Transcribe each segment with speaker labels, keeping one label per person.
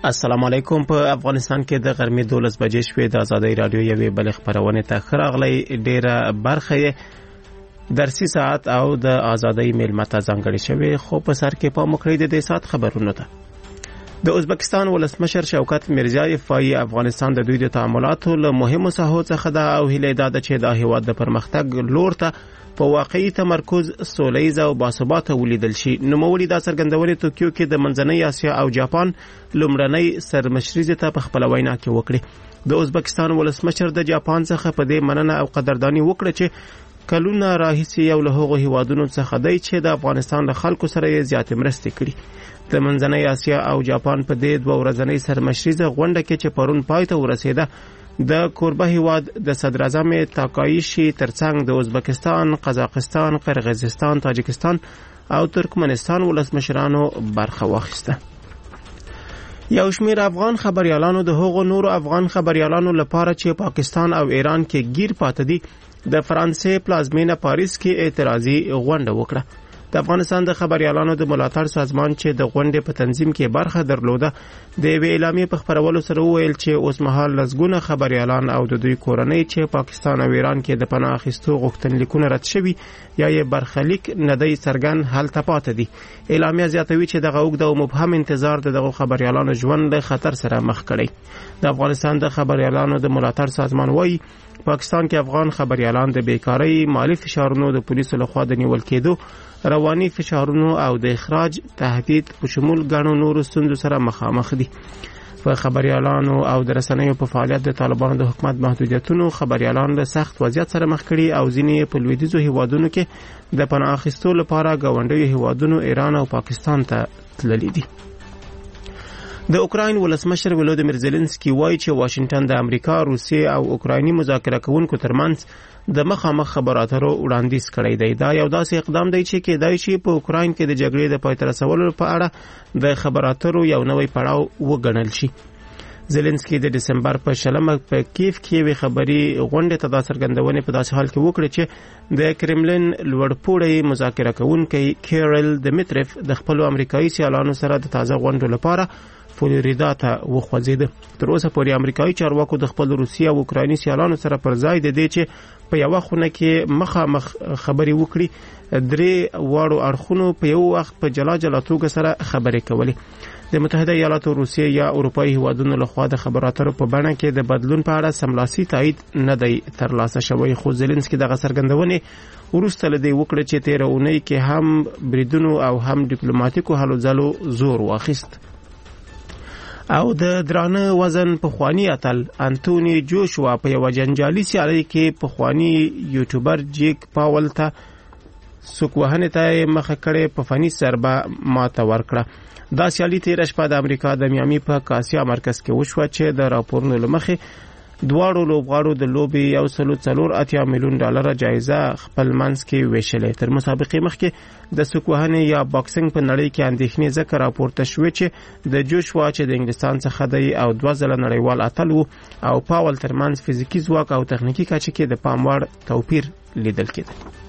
Speaker 1: السلام علیکم. په افغانستان کې د غرمې 12 بجې شوې. د آزادۍ رادیو یوې بلې خبرونه ته ښه راغلی. ډیره برخه یې درسي ساعت او د آزادۍ میلمه ته ځانګړې شوې، خو په سر کې پام وکړئ د دې ساعت خبرونو ته. د ازبکستان ولسمشر شوکت میرزیایف وايي افغانستان د دوی د تعاملاتو له مهمو ساحو څخه ده او هیله ده چې د هیواد د پرمختګ لور ته په واقعي تمرکز سولیز او باثباته ولیدل شي. نوموړي دا څرګندونې توکیو کې د منځنۍ اسیا او جاپان لومړنۍ سرمشرۍ ته په خپل وینا کې وکړي. د ازبکستان ولسمشر د جاپان څخه په دې مننه او قدرداني وکړه چې کلونه راهیسې یو له هغو هیوادونو څخه دی چې د افغانستان له خلکو سره یې زیاتې مرستې کړي. د منځنۍ اسیا او جاپان په دې 2 ورځنۍ سرمشریزه غونډه کې چې پرون پای ته ورسېده، د کوربه هیواد د صدر اعظم تاکایشي ترڅنګ د ازبکستان، قزاقستان، قرغیزستان، تاجکستان او ترکمنستان ولسمشرانو برخه واخیسته. یو شمېر افغان خبريالانو د هغو نورو افغان خبريالانو لپاره چې پاکستان او ایران کې گیر پاتې دي د فرانسې پلازمینه پاریس کې اعتراضي غونډه وکړه. د افغانستان د خبريالانو د ملاتړ سازمان چې د غونډې په تنظیم کې برخه درلوده د یوې اعلامیې په خپرولو سره وویل چې اوس مهال لسګونه خبريالان او د دوی کورنۍ چې پاکستان او ایران کې د پناه اخیستو غوښتنلیکونه رد شوي یا یې برخلیک نه دی څرګند هلته پاتې دي. اعلامیه زیاتوي چې دغه اوږد او مبهم انتظار د دغو خبريالانو ژوند له خطر سره مخ کړي. د افغانستان د خبريالانو د ملاتړ سازمان وايي پاکستان کې افغان خبريالان د بیکاری، مالی فشارونو، د پولیسو لخوا د نیول کېدو، رواني فشارونو او د اخراج تهدید په شمول ګڼو نورو ستونزو سره مخامخ دي. په خبريالانو او د رسنیو په فعالیت د طالبانو د حکومت محدودیتونو خبريالان له سخت وضعیت سره مخ کړي او ځینې په لویدیځو هیوادونو کې د پناه اخیستو لپاره ګاونډیو هیوادونو ایران او پاکستان ته تللي دي. د اوکراین ولسمشر ولودیمیر زيلنسکي وایي چې واشنگټن د امریکا، روسیې او اوکرایني مذاکره کوونکو ترمنځ د مخامخ خبراتو وړاندیز کړی دی. دا یو داسې اقدام دی چې کېدای شي په اوکراین کې د جګړې د پای ته رسولو په اړه د خبراتو یو نوی پړاو وګڼل شي. زيلنسکي د دسمبر په 20 په کیف کې وی خبري غونډه ته د څرګندونې په داسې حال کې وکړه چې د کرملین لوړپوړی مذاکره کوونکی کیرل دمیتریف د خپل امریکایي سیالانو سره د تازه غونډو لپاره فلوریدا ته وخوځید. تر اوسه پورې امریکایي چارواکو د خپل روسي او اوکرایني سیالانو سره پر ځای د دې چې په یو خونه کې مخامخ خبري وکړي 3 واړو اړخونو په یو وخت په جلا جلا توګه سره خبرې کولې. د متحده ایالاتو، روسیې یا اروپایي هیوادونو لخوا د خبراتو په بڼه کې د بدلون په اړه سملاسي تایید نه دی ترلاسه شوی، خو زيلنسکي دغه څرګندونې وروسته لدی وکړه چې 13 اونۍ کې هم بریدونو او هم ډیپلوماټیکو هلو ځلو زور واخیست. او د درانه وزن پخوانی اتل انټونی جوشوا په یو جنجالي سیالي کې پخوانی یوټیوبر جیک پاول ته سوکوهنه ته مخه کړې په فني سربه ماته ورکړه. دا سیالي تیر شپه د امریکا د میامي په کاسیا مرکز کې وشوه چې د راپورونو لمخې دواړو لوبغاړو د لوبي $1.4 میلیون جایزه خپل منځ کې ویشلې. تر مسابقې مخکې د سوکوهنې یا باکسینګ په نړۍ کې اندېښنې ذکر راپورته شوې چې د جوشوا چې د انګلستان څخه دی او 2 ځله نړیوال اتل وو او پاول ترمنځ فزیکی ځواک او تخنیکی کچه کې د پام وړ توپیر لیدل کېده.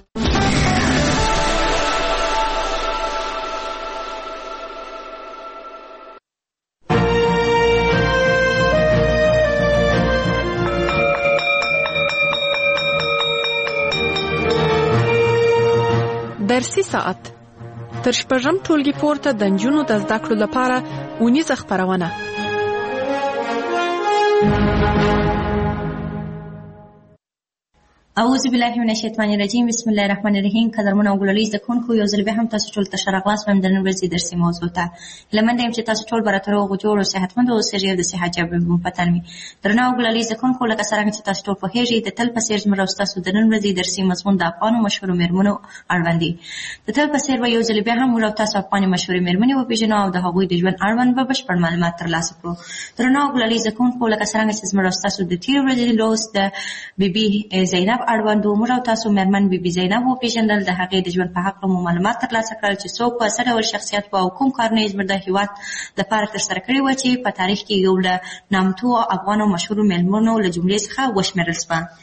Speaker 2: درسي ساعت تر شپږم ټولګي پورته د نجونو د زده کړو لپاره اونیزه خپرونه.
Speaker 3: اعوذ بالله من الشیطان الرجیم. بسم الله الرحمن الرحیم. قدرمن او ګلالي زکونکو یو ځل به هم تاسو ټول ته شرغلاس وم د نن ورځې درسي موضوع ته لمنډم چې تاسو ټول براتر او جوړ او صحتمند او سریه د صحت جواب پتن می درنه او ګلالي زکونکو لکه څنګه چې تاسو ټول په هیڅ د تل په سیر زموږ او تاسو د نن ورځې درسي مضمون د افغان مشهور میرمنو اړوند دي. د تل په سیر به یو ځل به هم موږ تاسو افغان مشهور میرمنې او پیژنو او د هغوی د ژوند اړوند به بشپړ معلومات ترلاسه کړو. درنه او ګلالي زکونکو لکه څنګه چې زموږ او تاسو د تیر ورځې لوست د بیبي زینب اړوند موږ تاسو مرمن بیبي زینب او پیژندل د هغې د ژوند په حق مو معلومات ترلاسه کړل چې څوک په سره ور شخصیت او کوم کارونه یې زموږ د هیواد لپاره ترسره کړي و چې په تاریخ کې یو له نامتو افغان او مشهور میرمنو له جملې څخه وشمېرل شوه.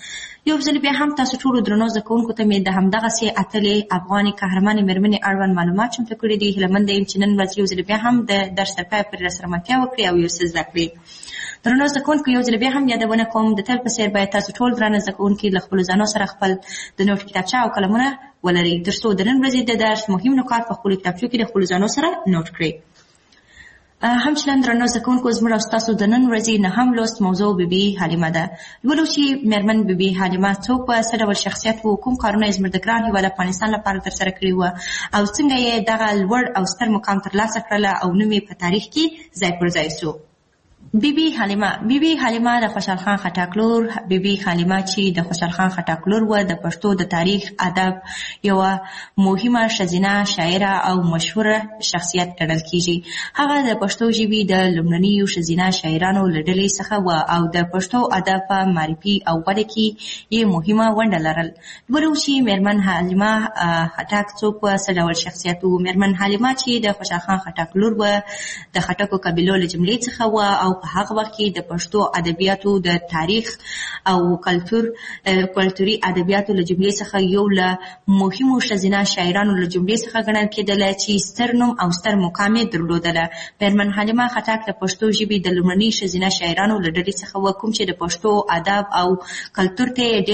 Speaker 3: یو ځل بیا هم تاسو ټولو درنو زده کوونکو ته مې د همدغسې اتلې افغانې قهرمانې مېرمنې اړوند معلومات چمتو کړي دي. هیله منده یم چې نن ورځ یو ځل بیا هم د درس تر پایه پورې راسره ملتیا وکړي او یو څه زده کړي. درنو زده کوونکو یو ځل بیا هم یادونه کوم د تل په څېر باید تاسو ټول درانه زده کوونکي له خپلو ځانو سره خپل د نوټ کتابچه او قلمونه ولرئ تر څو د نن ورځې د درس مهم نکات په خپلو کتابچو کې د خپلو ځانو سره نوټ کړئ. همچنان درنو زده کوونکو زموږ او ستاسو د نن ورځې نهم لوست موضوع بیبي حلیمه ده. لولو چې مېرمن بیبي حلیمه څوک وه، څه ډول شخصیت و، کوم کارونه یې زموږ د ګران هېواد افغانستان لپاره ترسره کړي وه او څنګه یې دغه لوړ او ستر مقام ترلاسه کړله او نوم یې په تاریخ کې ځای پر ځای سو. بیبي حلیمه د خوشحال خان خټک لور. بیبي حلیمه چې د خوشحال خان خټک لور وه د پښتو د تاریخ ادب یوه مهمه ښځینه شاعره او مشهوره شخصیت ګڼل کیږي. هغه د پښتو ژبې د لومړنیو ښځینه شاعرانو له ډلې څخه وه او د پښتو ادب په معرفي او وده کې یې مهمه ونډه لرل. ولو چې مېرمن حلیمه خټک څوک وه، څه ډول شخصیت و. مېرمن حلیمه چې د خوشحال خان خټک لور وه د خټکو قبیلو له جملې څخه وه او په هغه وخت کې د پښتو ادبیاتو د تاریخ او کلتوري ادبیاتو له جملې څخه یو له مهمو ښځینه شاعرانو له جملې څخه ګڼل کېدله چې ستر نوم او ستر مقام یې درلودله. مېرمن حلیمه خټک د پښتو ژبې د لومړني ښځینه شاعرانو له ډلې څخه وه کوم چې د پښتو ادب او کلتور ته یې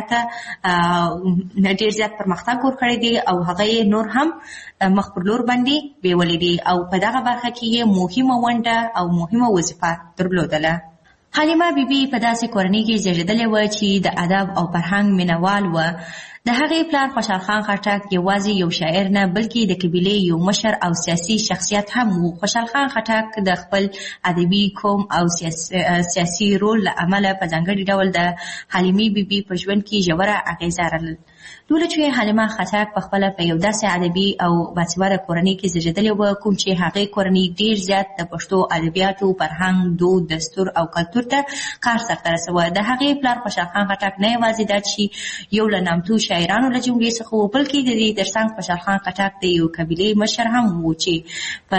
Speaker 3: ډېر زیات پرمختګ ورکړی دی او هغه یې نور هم مخ پر لور باندې بیولې دي او په دغه برخه کې یې مهمه ونډه او مهمه وظیفه درلودله. حلیمه بیبي په داسې کورنۍ کې زیږېدلې وه چې د ادب او فرهنګ مینوال وه. د هغې پلار خوشحال خان خټک یوازې یو شاعر نه بلکې د قبیلې یو مشر او سیاسي شخصیت هم و. خوشحال خان خټک د خپل ادبي قوم او سیاسي رول له امله په ځانګړي ډول د حلیمې بیبي په ژوند کې ژوره اغیزه لرله. لوله چې حلیمه خټک په خپله په یو داسې ادبي او باسواده کورنۍ کې زیږېدلې وه کوم چې هغې کورنۍ ډېر زیات د پښتو ادبیاتو فرهنګ دود دستور او کلتور ته کار سرته رسوه. د هغې پلار خوشحال خان خټک نه یوازې دا چې یو له نامتو شاعرانو له جملې څخه و بلکې د دې ترڅنګ خوشحال خان خټک د یو قبیلې مشر هم و چې په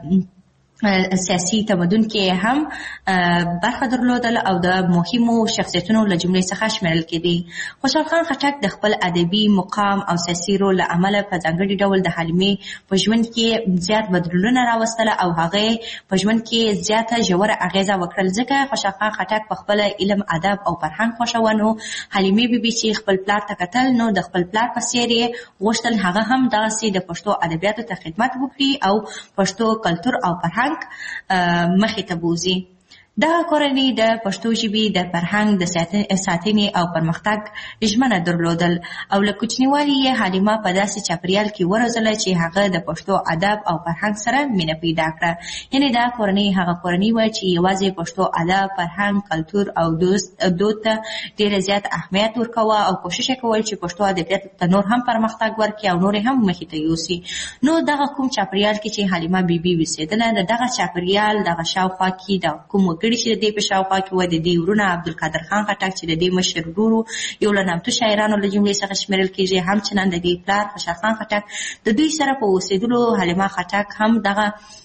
Speaker 3: سیاسي تمدن کې هم برخه درلودله او د مهمو شخصیتونو له جملې څخه شمیرل کېدی. خوشحال خان خټک د خپل ادبي مقام او سیاسي رول له امله په ځانګړي ډول د حلیمې په ژوند کې زیات بدلونونه راوستله او هغې په ژوند کې زیاته ژوره اغیزه وکړل. ځکه خوشحال خان خټک په خپله علم ادب او فرهنګ خوښوه نو حلیمې بیبي چې خپل پلار ته کتل نو د خپل پلار په څېر یې غوښتل هغه هم دغسې د پښتو ادبیاتو ته خدمت وکړي او پښتو کلتور او فرهنګ مخې ته بوځي. دغه کورنۍ د پښتو ژبې د فرهنګ د ساتنې او پرمختګ ژمنه درلودل او له کوچنیوالي یې حلیمه په داسې چاپریال کې وروزله چې هغه د پښتو ادب او فرهنګ سره مینه پیدا کړه. یعنې دا کورنۍ هغه کورنۍ وه چې یوازې پښتو ادب، فرهنګ، کلتور او دود ته ډېر زیات اهمیت ورکوه او کوشش یې کول چې پښتو ادبیاتو ته نور هم پرمختګ ورکړي او نور هم مخې ته یوسي. نو دغه کوم چاپریال کې چې حلیمه بیبي اوسېدله د دغه چاپریال دغه شاوخوا کې د کوم چې د دې په شاوخوا کې وه د دې ورونه عبدالقادر خان خټک چې د دې مشر ورور یو له نامتو شاعرانو له جملې څخه شمیرل کېږي. همچنان د دې پلار خوشحال خان خټک د دوی سره په اوسېدلو حلیمه خټک هم دغه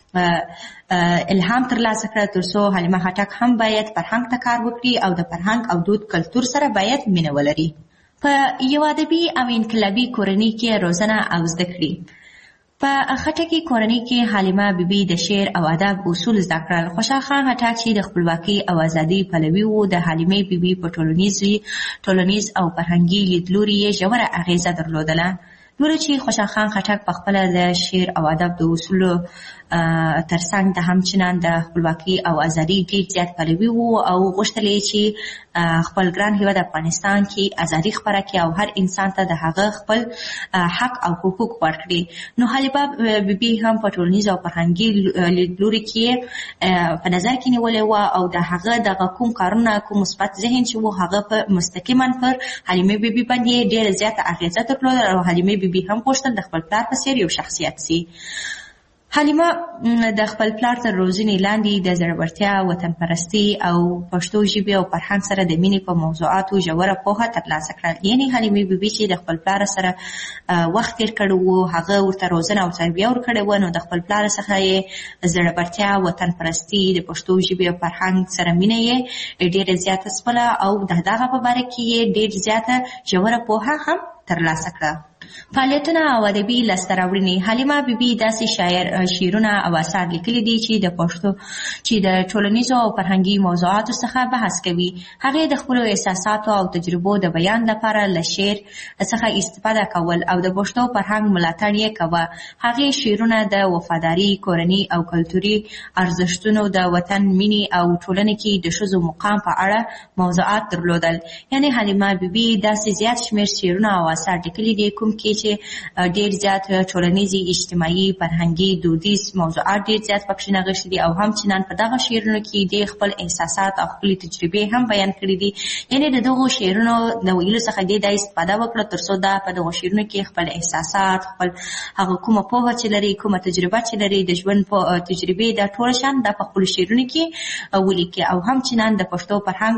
Speaker 3: الهام ترلاسه کړه تر څو حلیمه خټک هم باید فرهنګ ته کار وکړي او د فرهنګ او دود کلتور سره باید مینه ولري. په یو ادبي او انقلابي کورنۍ کې روزنه او زده کړې. په خټکي کورنۍ کې حلیمه بیبي د شعر او ادب اصول زده کړل. خوشحال خان خټک چې د خپلواکۍ او ازادۍ پلوي و د حلیمې بیبي په ټولنیز او فرهنګي لیدلوري یې ژوره اغیزه درلودله. نور چې خوشحال خان خټک په خپله د شعر او ادب د اصولو ترڅنګ د همچنان د خپلواکۍ او ازادۍ ډېر زیات پلوي و او غوښتل یې چې خپل ګران هېواد افغانستان کې ازادي خپره کړي او هر انسان ته د هغه خپل حق او حقوق ورکړي. نو حلیمه بیبي هم په ټولنیز او فرهنګي لیدلوري کې په نظر کې نیولې وه او د هغه دغه کوم کارونه کوم مثبت ذهن چې و هغه په مستقیما پر حلیمه بیبي باندې ډېره زیاته اغېزه درلوده او حلیمه بیبي هم غوښتل د خپل پلار په څېر یو شخصیت سي. حلیمه د خپل پلار تر روزنې لاندې د زړورتیا، وطن پرستي او پښتو ژبې او فرهنګ سره د مینې په موضوعاتو ژوره پوهه ترلاسه کړه. یعنې حلیمې بیبي چې د خپل پلار سره وخت تیر کړی و، هغه ورته روزنه او تربیه ورکړې وه، نو د خپل پلار څخه یې زړورتیا، وطن پرستي، د پښتو ژبې او فرهنګ سره مینه یې ډېره زیاته سپله او د دغه په باره کې یې ډېر زیاته ژوره پوهه هم ترلاسه کړه. فعالیتونه او ادبي لاسته راوړنې. حلیمه بیبي داسې شعرونه او اثار لیکلي دي چې د پښتو چې د ټولنیزو او فرهنګي موضوعاتو څخه بحث کوي. هغې د خپلو احساساتو او تجربو د بیان لپاره له شعر څخه استفاده کول او د پښتو فرهنګ ملاتړ یې کوه. هغې شعرونه د وفاداري، کورني او کلتوري ارزښتونو، د وطن مینې او ټولنې کې د ښځو مقام په اړه موضوعات درلودل. یعنې حلیمه بیبي داسې زیات شمېر شعرونه او اثار لیکلي دي کوم کې چې ډېر زیات ټولنیزي، اجتماعي، فرهنګي، دودیز موضوعات ډېر زیات پکښې نغښتي دي او همچنان په دغه شعرونو کې د خپل احساسات او خپلې تجربې هم بیان کړي دي. یعنې د دغو شعرونو د ویلو څخه دا استفاده وکړه تر څو دا په دغو شعرونو کې خپل احساسات، خپل هغه کومه پوهه چې لري، کومه تجربه چې لري، د ژوند په تجربې دا ټول شان دا په خپلو شعرونو کې ولیکي او همچنان د پښتو فرهنګ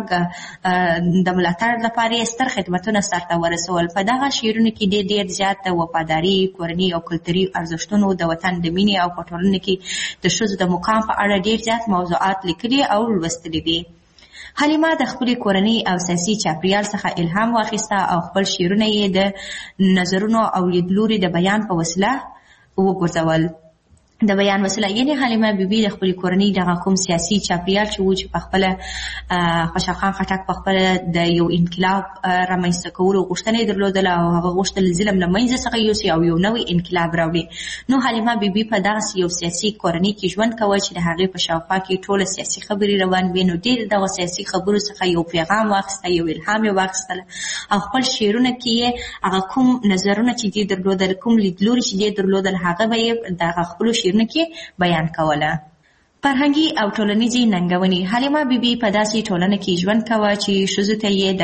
Speaker 3: د ملاتړ لپاره یې ستر خدمتونه سرته ورسول. په دغه شعرونو کې ډېر زیات د وفاداري، کورني او کلتوري ارزښتونو، د وطن د مینې او په ټولنه کې د ښځو د مقام په اړه ډېر زیات موضوعات لیکلي او لوستلي دي. حلیمه د خپلې کورنۍ او سیاسي چاپریال څخه الهام واخیسته او خپل شعرونه یې د نظرونو او لیدلوري د بیان په وسیله وګرځول. د بیان وسیله یعنې حلیمه بیبي د خپلې کورنۍ دغه کوم سیاسي چاپریال چې و چې په خپله خوشحال خان خټک په خپله د یو انقلاب رامنځته کولو غوښتنه یې درلودله او هغه غوښتل ظلم له منځه څخه یوسي او یو نوی انقلاب راوړي. نو حلیمه بیبي په دغسې یو سیاسي کورنۍ کې ژوند کوه چې د هغې په شاوخوا کې ټوله سیاسي خبرې روان وې. نو ډېر دغه سیاسي خبرو څخه یو پیغام واخیسته، یو الهام یې واخیستله او خپل شعرونه کې یې هغه کوم نظرونه چې دې درلودل، کوم لیدلوري چې دې درلودل، هغه به یې دغه خپلو شعرونه کې بیان کوله. فرهنګي او ټولنیزې ننګونې. حلیمه بیبي په داسې ټولنه کې ژوند کوه چې ښځو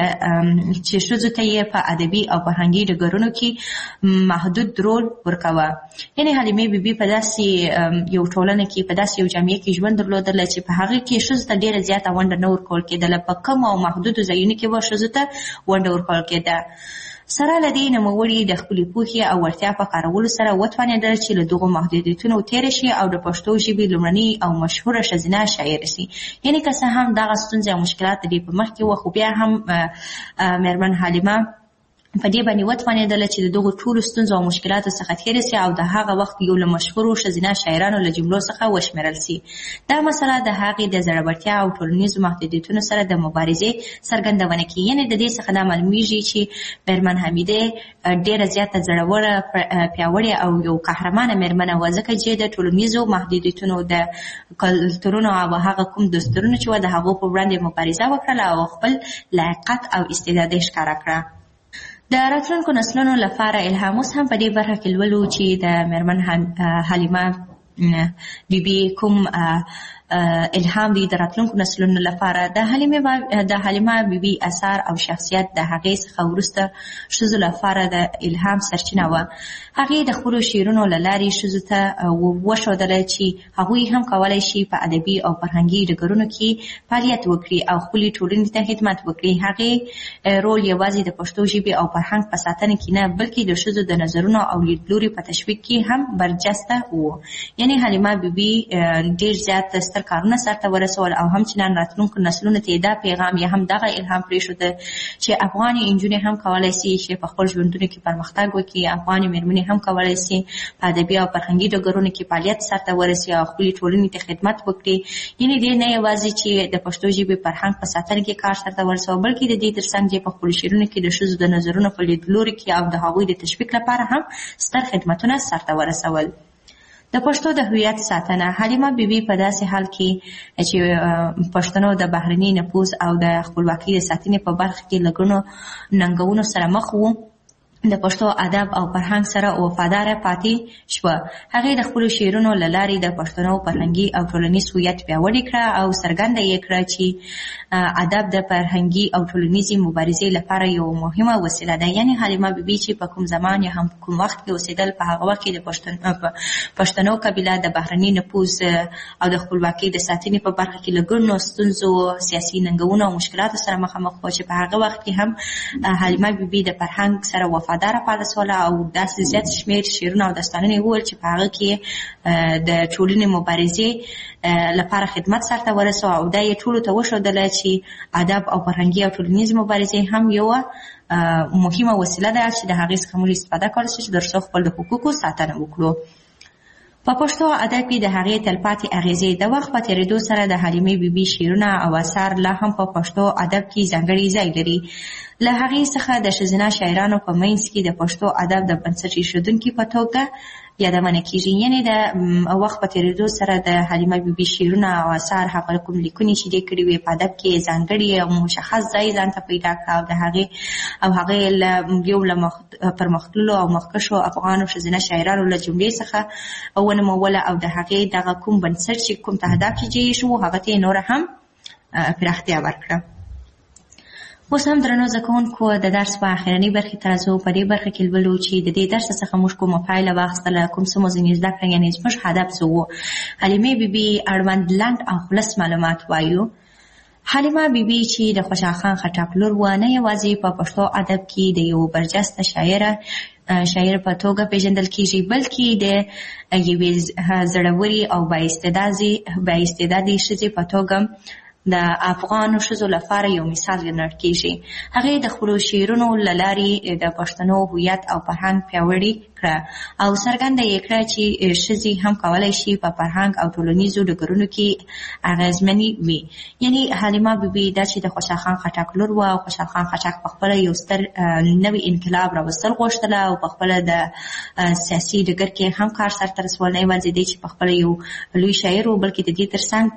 Speaker 3: ته یې په ادبي او فرهنګي ډګرونو کې محدود رول ورکوه. یعنې حلیمه بیبي په داسې یو ټولنه کې، په داسې یو جامعه کې ژوند درلودله چې په هغې کې ښځو ته ډېره زیاته ونډه نه ورکول کېدله. په کم او محدودو ځایونو کې به ښځو ته ونډه ورکول کېده. سره له دې نوموړي د خپلې پوهې او وړتیا په کارولو سره وتوانېدل چې له دغو محدودیتونو تېره شي او د پښتو ژبې لومړنۍ او مشهوره ښځینه شاعره شي. یعنې که څه هم دغه ستونزې او مشکلات د دې په مخ کې وه، خو بیا هم مېرمن حلیمه په دې باندې وتوانېدله چې د دغو ټولو ستونزو او مشکلاتو څخه تېره سي او د هغه وخت یو له مشهورو ښځینه شاعرانو له جملو څخه وشمېرل سي. دا مسله د هغې د زړورتیا او ټولنیزو محدودیتونو سره د مبارزې څرګندونه کوي. یعنې د دې څخه دا معلومیږي چې مېرمن حمیدې ډېره زیاته زړوره، پیاوړې او یو قهرمانه مېرمنه وه، ځکه چې د ټولنیزو محدودیتونو، د کلتورونو او هغه کوم دستورونه چې وه د هغو په وړاندې مبارزه وکړله او خپل لایقت او استعداد یې ښکاره کړه. د راتلونکو نسلونو لپاره الهام. اوس هم په دې برخه کې لولو چې د مېرمن حلیمه بیبي کوم الهام دی د راتلونکو نسلونو لپاره. د حلیمه بیبي اثار او شخصیت د هغې څخه وروسته ښځو لپاره د الهام سرچینه وه. هغې د خپلو شعرونو له لارې ښځو ته وښودله چې هغوی هم کولی شي په ادبي او فرهنګي ډګرونو کې فعالیت وکړي او خپلې ټولنې ته خدمت وکړي. هغې رول یوازې د پښتو ژبې او فرهنګ په ساتنه کې نه، بلکې د ښځو د نظرونو او لیدلوري په تشویق کې هم برجسته و. یعنې حلیمه بیبي ډېر زیات کارونه سرته ورسول او همچنان راتلونکو نسلونو ته دا پیغام یا هم دغه الهام پرېښوده چې افغاني نجونې هم کولی شي چې په خپل ژوندونو کې پرمختګ وکړي. افغاني مېرمنې هم کولی شي په ادبي او فرهنګي ډګرونو کې فعالیت سرته ورسي او خپلې ټولنې ته خدمت وکړي. یعنې دې نه یوازې چې د پښتو ژبې فرهنګ په ساتنه کې کار سرته ورسوه، بلکې د دې تر څنګ چې په خپلو شعرونو کې د ښځو د نظرونو په لیدلوري کې او د هغوی د تشویق لپاره هم ستر خدمتونه سرته ورسول. د پښتو د هویت ساتنه. حلیمه بیبي په داسې حال کې چې پښتنو د بهرني نفوذ او د خپلواکۍ د ساتنې په برخه کې له ګڼو ننګونو سره مخ وو د پښتو ادب او فرهنګ سره وفاداره پاتې شوه. هغې د خپلو شعرونو له لارې د پښتنو فرهنګي او ټولنیز هویت پیاوړی کړه او څرګنده یې کړه چې ادب د فرهنګي او ټولنیزې مبارزې لپاره یو مهمه وسیله ده. یعنې حلیمه بیبي چې په کوم زمان یا هم کوم وخت کې اوسېدل، په هغه وخت کې د پښتنو قبیله د بهرني نفوذ او د خپلواکۍ د ساتنې په برخه کې له ګڼو ستونزو، سیاسي ننګونو او مشکلاتو سره مخامخ وه چې په هغه وخت کې هم حلیمه بیبي د فرهنګ سره وفاداره پاتې شوله او داسې زیات شمېر شعرونه او داستانونه یې وویل چې په هغه کې د ټولنې مبارزې لپاره خدمت سرته ورسوه او دا یې ټولو ته وښودله چې ادب او فرهنګي او ټولنیز مبارزې هم یوه مهمه وسیله ده چې د هغې څخه موږ استفاده کولی شو چې تر څو خپل د حقوقو ساتنه وکړو. په پښتو ادب کې د هغې تلپاتې اغېزې د وخت په تېرېدو سره د حلیمې بیبي شعرونه او اثار لا هم په پښتو ادب کې ځانګړی ځای لري. له هغې څخه د ښځینه شاعرانو په منځ کې د پښتو ادب د بنسټ ایښودونکي په توګه یادونه کېږي. یعنې د وخت په تېرېدو سره د حلیمه بیبي شعرونه او اثار هغه کوم لیکنې چې دې کړي وې په ادب کې ځانګړي او مشخص ځای ځان ته پیدا کړه او د هغې یو له پرمختللو او مخکښو افغانو ښځینه شاعرانو له جملې څخه ونوموله او د هغې دغه کوم بنسټ چې کوم تهداب چې جوړ شو هغه ته یې نوره هم پراختیا ورکړه. اوس هم درنو زده کوونکو د درس په اخرنۍ برخې ته راځو. په دې برخه کې لولو چې د دې درس څخه موږ کومه پایله واخیستله، کوم څه مو ځینې زده کړه، یعنې زموږ هدف څه و. حلیمې بیبي اړوند لنډ او خلص معلومات وایو. حلیمه بیبي چې د خوشحال خان خټک لور وه، نه یوازې په پښتو ادب کې د یو برجسته شاعر په توګه پیژندل کېږي، بلکې د یوې زړورې او بااستعدادې ښځې په توګه د افغانو ښځو لپاره یو مثال ګڼل کېږي. هغې د خپلو شعرونو له لارې د پښتنو هویت او فرهنګ پیاوړي کړه او څرګنده یې کړه چې ښځې هم کولی شي په فرهنګ او ټولنیزو ډګرونو کې اغېزمنې وي. یعنې حلیمه بیبي دا چې د خوشحال خان خټک لور وه او خوشحال خان خټک پخپله یو ستر نوی انقلاب راوستل غوښتله او پخپله د سیاسي ډګر کې هم کار سرته رسول، نه یوازې دی چې پخپله یو لوی شاعر و، بلکې د دې تر څنګ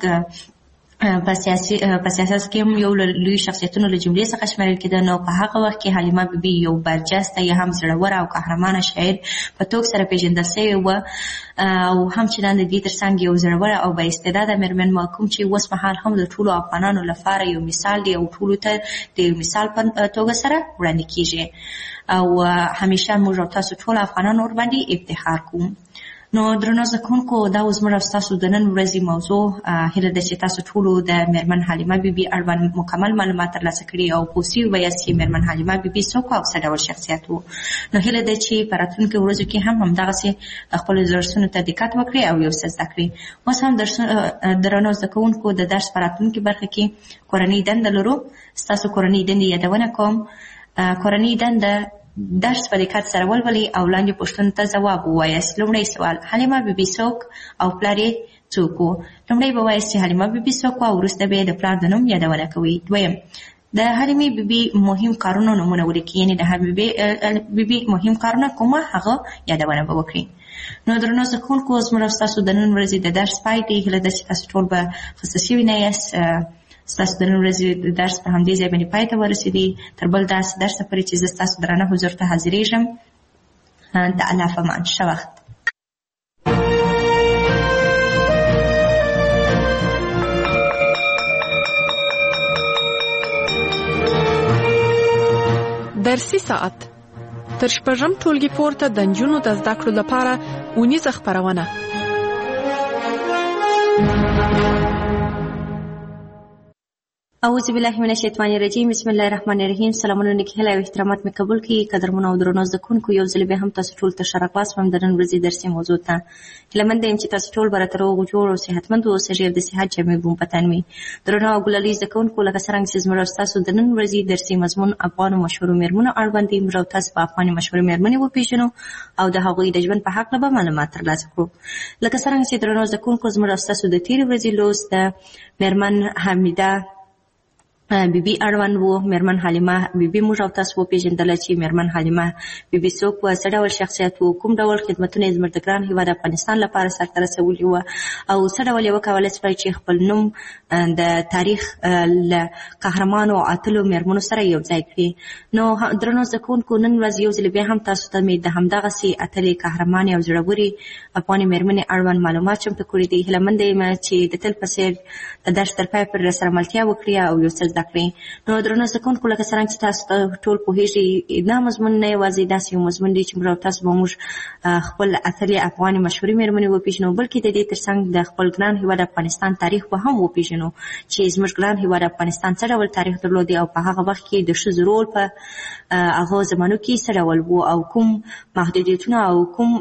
Speaker 3: په سیاست کې هم یو لوی شخصیتونو له جملې څخه شمیرل کېده. نو په هغه وخت کې حلیمه بیبي یو برجسته یا هم زړوره او قهرمانه شاعر په توګه سره پیژندل شوې وه او هم چې د دې تر څنګ یو زړوره او بااستعداده مېرمن کوم چې اوس مهال هم د ټولو افغانانو لپاره یو مثال دی او ټولو ته د یو مثال په توګه سره وړاندې کېږي او همیشه موږ او تاسو ټول افغانان ورباندې افتخار کوو. نو درنو زده کوونکو، دا اوس موږ او ستاسو د نن ورځې موضوع. هیله ده چې تاسو ټولو د مېرمن حلیمه بیبي اړوند مکمل معلومات ترلاسه کړي او پوه سوي ویاست چې مېرمن حلیمه بیبي څوک او څه ډول شخصیت و. نو هیله ده چې په راتلونکو ورځو کې هم همدغسې خپلو درسونو ته دقت وکړئ او یو څه زده کړئ. اوس هم درنو زده کوونکو د درس په راتلونکې برخه کې کورنۍ دنده لرو. ستاسو کورنۍ دندې یادونه کوم. کورنۍ دنده درس په دقت سره ولولئ او لاندې پوښتنو ته ځواب ووایاست. لومړی سوال: حلیمه بیبي څوک او پلار یې څوک و؟ لومړی به وایاست چې حلیمه بیبي څوک و او وروسته به یې د پلار د نوم یادونه کوئ. دویم: د حلیمې بیبي مهم کارونو نومونه ولیکئ، یعنې د حلیمې بیبي مهم کارونه کومه هغه یادونه به وکړئ. نو درنو زده کوونکو، زموږ او ستاسو د نن ورځې د درس پای دی. هیله ده چې تاسو ټول به خسته شوي نه یاست. ستاسو د نن ورځې درس په همدې ځای باندې پای ته ورسېدی. تر بل داسې درس پورې چې زه ستاسو درانه حضور ته حاضرېږم. د الله په امان. ښه وخت.
Speaker 2: درسي ساعت تر شپږم ټولګي پورته د نجونو د زده کړو لپاره اونیزه خپرونه.
Speaker 3: اعوذ بالله من الشیطان الرجیم. بسم الله الرحمن الرحیم. سلامونه نیک هیله او احترامات مې قبول کړئ. قدرمنو او درنو زده کوونکو، یو ځل بیا هم تاسو ټول ته ښه راغلاست وم د نن ورځې درسي موضوع ته. هیله مند یم چې تاسو ټول به راته روغ جوړ او صحتمند اوسئ او د صحت جامې به مو په تن وي. درنو او ګلالي زده کوونکو، لکه څرنګه چې زموږ او ستاسو د نن ورځې درسي مضمون افغانو مشهورو مېرمنو اړوند دی، موږ او تاسو په افغاني مشهورو مېرمنې وپېژنو او د هغوی د ژوند په هکله به معلومات ترلاسه کړو. لکه څرنګه چې درنو زده کوونکو، زموږ او ستاسو د تېرې ورځې لوست د مېرمن حمیده بیبي اړوند وو. میرمن حلیمه بیبي موږ او تاسو وپېژندله چې میرمن حلیمه بیبي څوک وه، څه ډول شخصیت وو، کوم ډول خدمتونه یې زموږ د ګران هېواد افغانستان لپاره سرته رسولي وه او څه ډول یې وکولی شوی چې خپل نوم د تاریخ له قهرمانو او اتلو میرمنو سره یو ځای کړي. نو درنو زده کوونکو، نن ورځ یو ځل بیا هم تاسو ته مې د همدغسې اتلې قهرمانې او زړورې افغانې میرمنې اړوند معلومات چمتو کړي دي. هیله منده یم چې د تل په څېر د درس تر پای پورې راسره ملتیا وکړي او یو څه زده کړي. نو درنو زده کوونکو، لکه څرنګه چې تاسو ټول پوهېږئ، دا مضمون نه یوازې داسې یو مضمون دی چې موږ او تاسو به موږ خپل اتلې افغانې مشهورې میرمنې وپېژنو، بلکې د دې تر څنګ د خپل ګران هېواد افغانستان تاریخ به هم وپېژنو چې زموږ ګران هېواد افغانستان څه ډول تاریخ درلودی او په هغه وخت کې د ښځو رول په هغو زمانو کې څه ډول و او کوم محدودیتونه او کوم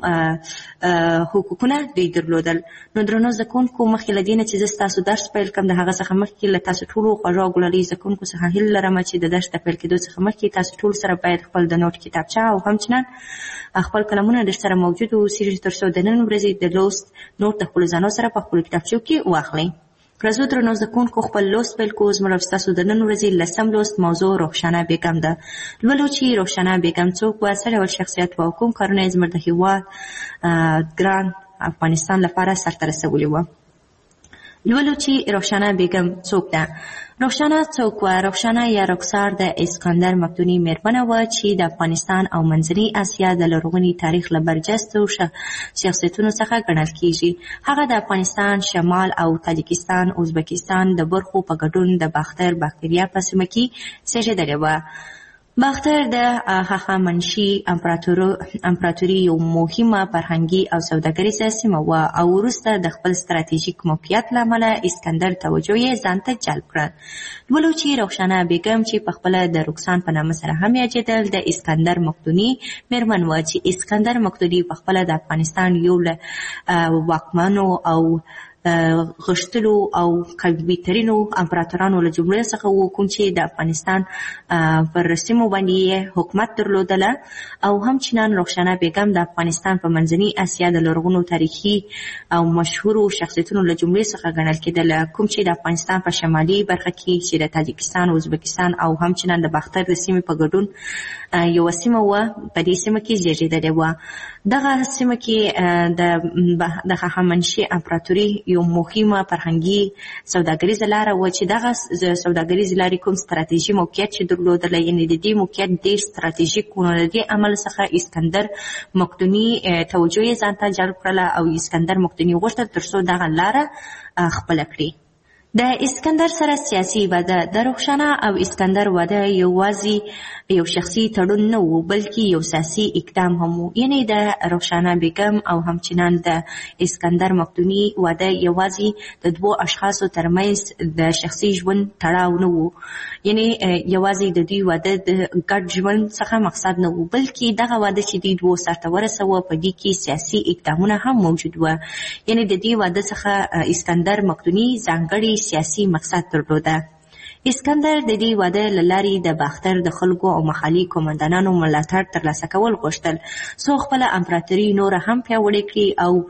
Speaker 3: حقوقونه دوی درلودل. نو درنو زده کوونکو، مخکې له دې نه چې زه ستاسو درس پیل کړم، د هغه څخه مخکې له تاسو ټولو خوږو او ګلالي زده کوونکو څخه هیله لرم چې د درس د پیل کېدو څخه مخکې تاسو ټول سره باید خپل د نوټ کتابچه او همچنان خپل قلمونه در سره موجود واوسېږي تر څو د نن ورځې د لوست نوټ د خپلو ځانو سره په خپلو کتابچو کې واخلئ. راځو درنو زده کوونکو، خپل لوست پیل کوو. زموږ او ستاسو د نن ورځې 10م لوست موضوع رخشانه بیګم ده. لولو چې رخشانه بیګم څوک وه، څه ډول شخصیت وه او کوم کارونه یې زموږ د هېواد ګران افغانستان لپاره سرته رسولي وه. لولو چې رخشانه بیګم څوک ده. رخشانه څوک وه؟ رخشانه یا رخسار د اسکندر مقدوني میرمنه وه چې د افغانستان او منځنۍ اسیا د لرغوني تاریخ له برجستو شخصیتونو څخه ګڼل کیږي. هغه د افغانستان شمال او تاجکستان ازبکستان د برخو په ګډون د باختر باکتریا په سیمه کې زېږېدلې وه. باختر د هخامنشي امپراتوري یو مهمه فرهنګي او سوداګریزه سیمه وه او وروسته د خپل ستراتیژیک موقعیت له امله اسکندر توجه یې ځان ته جلب کړه. لولو چې رخشانه بیګم چې پخپله د رکسان په نامه سره هم یادېدل، د اسکندر مقدوني میرمن وه چې اسکندر مقدوني پخپله د افغانستان یو له واکمنو او غښتلو او قوي ترینو امپراتورانو له جملې څخه و، کوم چې د افغانستان پر سیمو باندې حکومت درلودله او همچنان رخشانه بیګم د افغانستان په منځنۍ اسیا د لرغونو تاریخي او مشهورو شخصیتونو له جملې څخه ګڼل کېدله، کوم چې د افغانستان په شمالي برخه کې چې د تاجکستان، ازبکستان او همچنان د باختر د سیمې په ګډون یوه سیمه وه، په دې سیمه کې زېږېدلې وه. دغه سیمه کې د هخامنشي امپراتوري یو مهمه فرهنګي سوداګریزه لاره وه چې دغه سوداګریزې لارې کوم ستراتیژي موقعیت چې درلودله، یعنې د دې موقعیت ډېر ستراتیژیک و. نو د دې عمل څخه اسکندر مقدوني توجه یې ځان ته جلب کړله او اسکندر مقدوني غوښتل تر څو دغه لاره خپله کړي. د اسکندر سره سیاسي واده. د رخشانه او اسکندر واده یوازې یو شخصي تړون نه و، بلکې یو سیاسي اقدام هم و. یعنې د رخشانه بیګم او همچنان د اسکندر مقدوني واده یوازې د دوو اشخاصو ترمنځ د شخصي ژوند تړاو نه و، یعنې یوازې د دوی واده د ګډ ژوند څخه مقصد نه و، بلکې دغه واده چې دوی دوو سرته ورسوه په دې کې سیاسي اقدامونه هم موجود وه. یعنې د دې واده څخه اسکندر مقدوني ځانګړي سیاسي مقصد درلوده. اسکندر د دې واده له لارې د باختر د خلکو او محلي قومندانانو ملاتړ ترلاسه کول غوښتل څو خپله امپراتوري نوره هم پیاوړې کړي او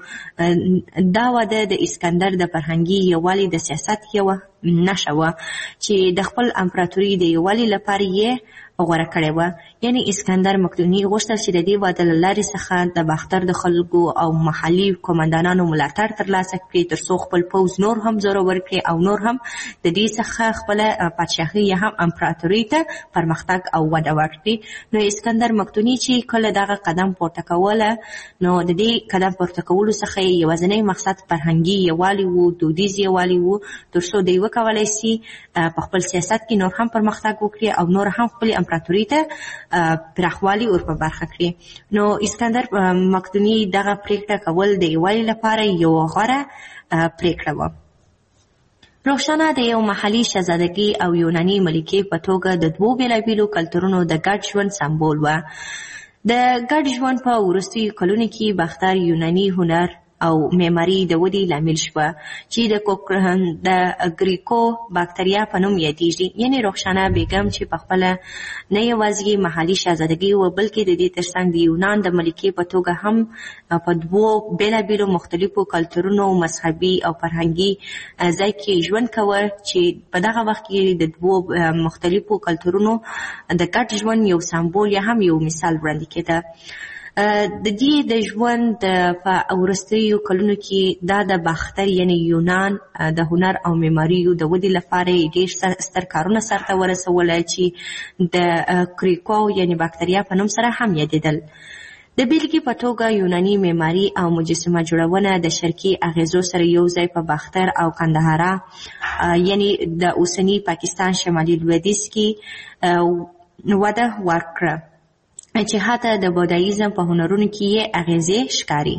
Speaker 3: دا واده د اسکندر د فرهنګي یووالي د سیاست یوه نښه وه چې د خپل امپراتوري د یووالي لپاره یې غوره کړې وه. یعنې اسکندر مقدوني غوښتل چې د دې واده له لارې څخه د باختر د خلکو او محلي قومندانانو ملاتړ ترلاسه کړي تر څو خپل پوځ نور هم زورور کړي او نور هم د دې څخه خپله پادشاهي یا هم امپراتوري ته پرمختګ او وده ورکړي. نو اسکندر مقدوني چې کله دغه قدم پورته کوله، نو د دې قدم پورته کولو څخه یې یوازینی مقصد فرهنګي یووالي و، دودیز یووالي و، تر څو دوی وکولی سي په خپل سیاست کې نور هم پرمختګ وکړي او نور هم خپلې امپراتوري ته پراخوالی ور په برخه کړي. نو اسکندر مقدوني دغه پریکړه کول د یووالي لپاره یو غوره پریکړه وه. رخشانه د یو محلي شهزادګۍ او یوناني ملکې په توګه د دوو بېلابېلو کلتورونو د ګډ ژوند سمبول وه. د ګډ ژوند په وروستیو کلونو کې باختر یوناني هنر او معماري د ودې لامل شوه چې د ګریکو باکتریا په نوم یادېږي. یعنې رخسانه بیګم چې په خپله نه یوازې محلي شهزادګي و بلکې د دې ترڅنګ د یونان د ملکې په توګه هم په دوو بېلابېلو مختلفو کلتورونو مذهبي او فرهنګي ځای کې ژوند کوه چې په دغه وخت کې د دوو مختلفو کلتورونو د ګډ ژوند یو سمبول یا هم یو مثال وړاندې کېده. د دې د ژوند په وروستیو کلونو کې دا د باختر یعنې یونان د هنر او معماریو د ودې لپاره ډېر ستر کارونه سرته ورسوله چې د کریکو یعنې باکتریا په نوم سره هم یادېدل. د بیلګې په توګه یوناني معماري او مجسمه جوړونه د شرقي اغیزو سره یو ځای په باختر او کندهاره یعنې د اوسني پاکستان شمالي لویدیځ کې وده ورکړه چې حتی د بودایزم په هنرونو کې یې اغیزې ښکاري.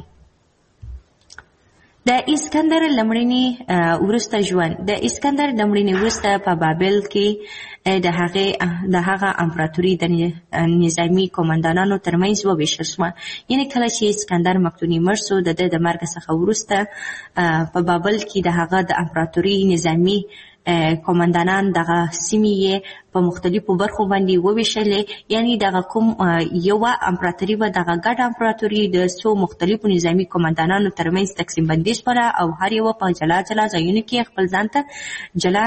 Speaker 3: د اسکندر لمړني وروسته ژوند. د اسکندر لمړني وروسته په بابل کې د هغه امپراتوري د نظامي قومندانانو ترمنځ وویشل شوه. یعنې کله چې اسکندر مقدوني مړ شو د ده د مرګ څخه وروسته په بابل کې د هغه د امپراتوري نظامي قومندانان دغه سیمې یې په مختلفو برخو باندې وویشلې. یعنې دغه کوم یوه امپراتوري به دغه ګډ امپراتوري د څو مختلفو نظامي قومندانانو ترمنځ تقسیم بندي شوله او هر یوه په جلا جلا ځایونو کې خپل ځان ته جلا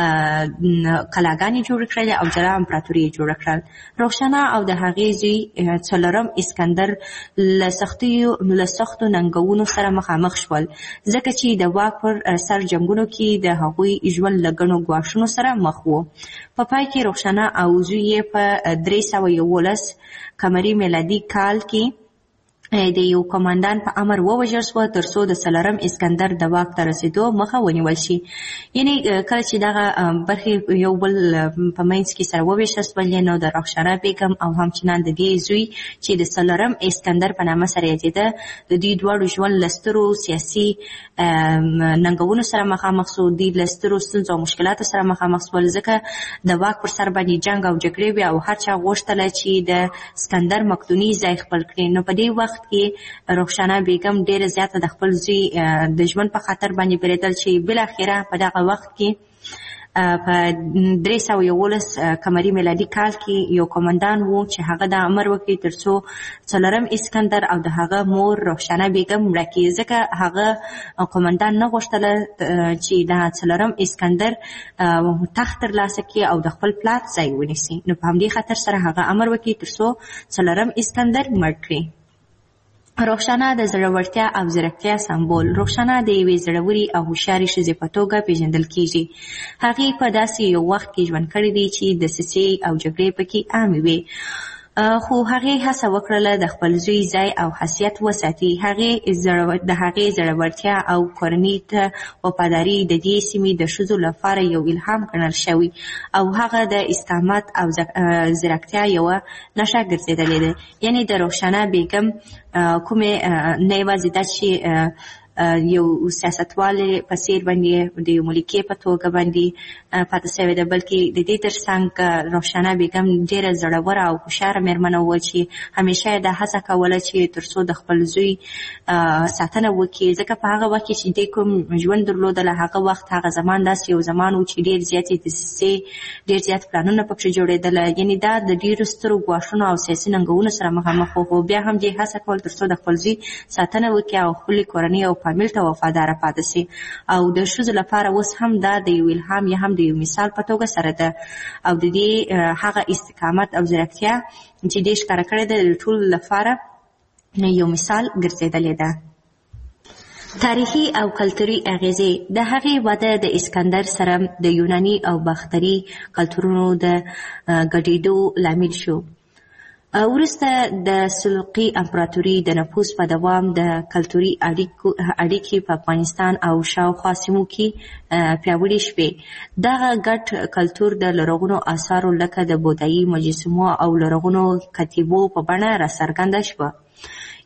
Speaker 3: کلاګانې جوړې کړلې او جلا امپراتوري یې جوړه کړل. رخسانه او د هغې زوی څلورم اسکندر له سختو ننګونو سره مخامخ شول ځکه چې د واک پر سر جنګونو کې د هغوی ژوند له ګڼو ګواښونو سره مخ و. په پای کې رخسانه او زوی یې په 311 قمري میلادي کال کې د یو کمانډان په امر ووژل شوه تر څو د څلورم اسکندر د واک ته رسېدو مخه ونیول شي. یعنې کله چې دغه برخې یو بل په منځ کې سره وویشل شول نو د رخسانه بیګم او همچنان د دې زوی چې د څلورم اسکندر په نامه سره یادېده د دې دواړو ژوند له سترو سیاسي ننګونو سره مخامخ شو. دوی له سترو ستونزو او مشکلاتو سره مخامخ شول ځکه د واک پر سر باندې جنګ او جګړې وې او هر چا غوښتله چې د اسکندر مقدوني ځای خپل کړي. نو په دې وخت کې رخسانه بیګم ډېره زیاته د خپل زوی د ژوند په خاطر باندې بیرېدل چې بالاخره په دغه وخت کې په 311 قمري میلادي کال کې یو قومندان و چې هغه د امر وکړي تر څو څلورم اسکندر او د هغه مور رخسانه بیګم مړه کړي ځکه هغه قومندان نه غوښتله چې د څلورم اسکندر تخت ترلاسه کړي او د خپل پلار ځای ونیسي. نو په همدې خاطر سره هغه امر وکړي تر څو څلورم اسکندر مړ کړي. رخسانه د زړورتیا او ځیرکتیا سمبول. رخسانه د یوې زړورې او هوښیارې ښځې په توګه پیژندل کیږي. هغې په داسې یو وخت کې ژوند کړی دی چې دسیسې او جګړې پکې عامې وې خو هغې هڅه وکړله د خپل زوی ځای او حیثیت وساتي. د هغې زړورتیا او کورنۍ ته وفاداري د دې سیمې د ښځو لپاره یو الهام ګڼل شوی او هغه د استقامت او ځیرکتیا یوه نښه ګرځېدلې ده. یعنې د رخسانه بیګم کومې نه یوازې دا چې یو سیاستوالې په څېر باندې د یو ملکې په توګه باندې پاتې شوې ده بلکې د دې ترڅنګ رخسانه بیګم ډېره زړوره او هوښیاره مېرمنه وه چې همیشه یې دا هڅه کوله چې تر څو د خپل زوی ساتنه وکړي ځکه په هغه وخت کې چې دې کوم ژوند درلودله هغه وخت هغه زمان داسې یو زمان و چې ډېر زیاتې دسیسې ډېر زیات پلانونه پکښې جوړېدله. یعنې دا د ډېرو سترو ګواښونو او سیاسي ننګونو سره مخامخ و خو بیا هم دې هڅه کول تر څو د خپل زوی ساتنه وکړي او خپلې کورنۍ او فامیل ته وفاداره پاتې شي. او د ښځو لپاره اوس هم دا د یو الهام یا هم د یو مثال په توګه سره ده او د دې هغه استقامت او ځیرکتیا چې دې ښکاره کړې ده د ټولو لپاره یو مثال ګرځېدلې ده. تاریخي او کلتوري اغیزې. د هغې وده د اسکندر سره د یوناني او باختري کلتورونو د ګډېدو لامل شو. وروسته د سلجوقي امپراتوري د نفوذ په دوام د کلتوري اړیکې په افغانستان او شاوخوا سیمو کې پیاوړې شوې. دغه ګډ کلتور د لرغونو آثارو لکه د بودایي مجسمو او لرغونو کتیبو په بڼه راڅرګنده شوه.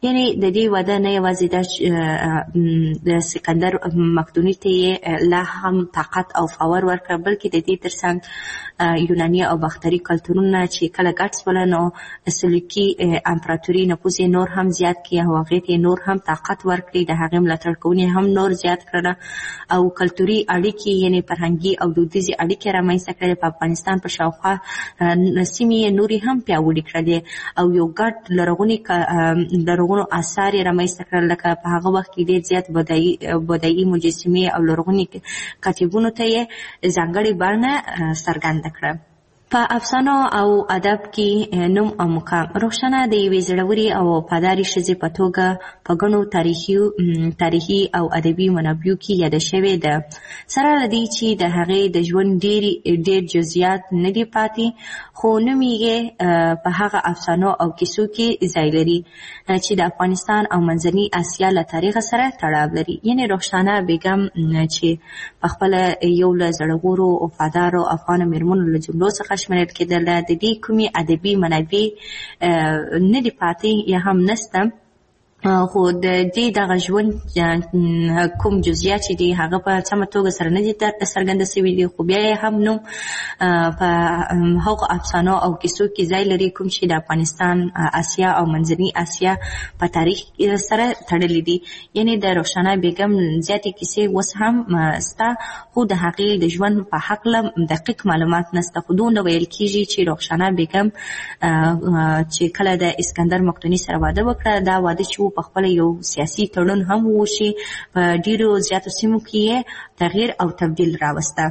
Speaker 3: یعنی د دې واده نه یوازې د سکندر مقدوني ته لا هم طاقت او فاور ورکړ، بلکې د دې ترڅنګ یوناني او باختري کلتورونه چې کله ګډ شول نو سلوکي امپراتوري نفوذ یې نور هم زیات کړ او هغې ته نور هم طاقت ورکړي، د هغې ملاتړ کوونکي هم نور زیات کړل او کلتوري اړیکې یعنې فرهنګي او دودیزې اړیکې رامنځته کړلې. په افغانستان په شاوخوا سیمې یې نورې هم پیاوړې کړلې او یو ګډ لرغونو آثار یې رامنځته کړل، لکه په هغه وخت کې ډېر زیات بودایي مجسمې او لرغوني کتیبونو ته یې ځانګړې بڼه څرګنده کړه. په افسانو او ادب کې نوم او مقام روښانه د یوې زړورې او وفادارې ښځې په توګه په ګڼو تاریخي او ادبي منابعو کې یاده شوې ده، سره له دې چې د هغې د ژوند ډېر جزئیات نه دي پاتې، خو نوم یې په هغه افسانو او کیسو کې ځای لري چې د افغانستان او منځني اسیا له تاریخ سره تړاو لري. یعنې روښانه بیګم چې په خپله یو له زړورو وفادارو افغانو مېرمنو له جملو څخه شمېرل کېدله، د دې کومې ادبي منابع نه دي پاتې یا هم نشته، خو د دې دغه ژوند کوم جزئیات چې دي هغه په سمه توګه سره نه دي څرګنده شوي دي، خو بیا یې هم نوم په هغو افسانو او کیسو کې ځای لري کوم چې د افغانستان، اسیا او منځني اسیا په تاریخ سره تړلي دي. یعنې د روښانه بیګم زیاتې کیسې اوس هم شته، خو د هغې د ژوند په هکله دقیق معلومات نشته، خو دومره ویل کېږي چې روښانه بیګم چې کله د اسکندر مقدوني سره واده وکړه، دا واده چې په خپل یو سیاسي تړون هم وشي، په ډیرو زیاتو سیمو کې تغییر او تبدیل راوسته.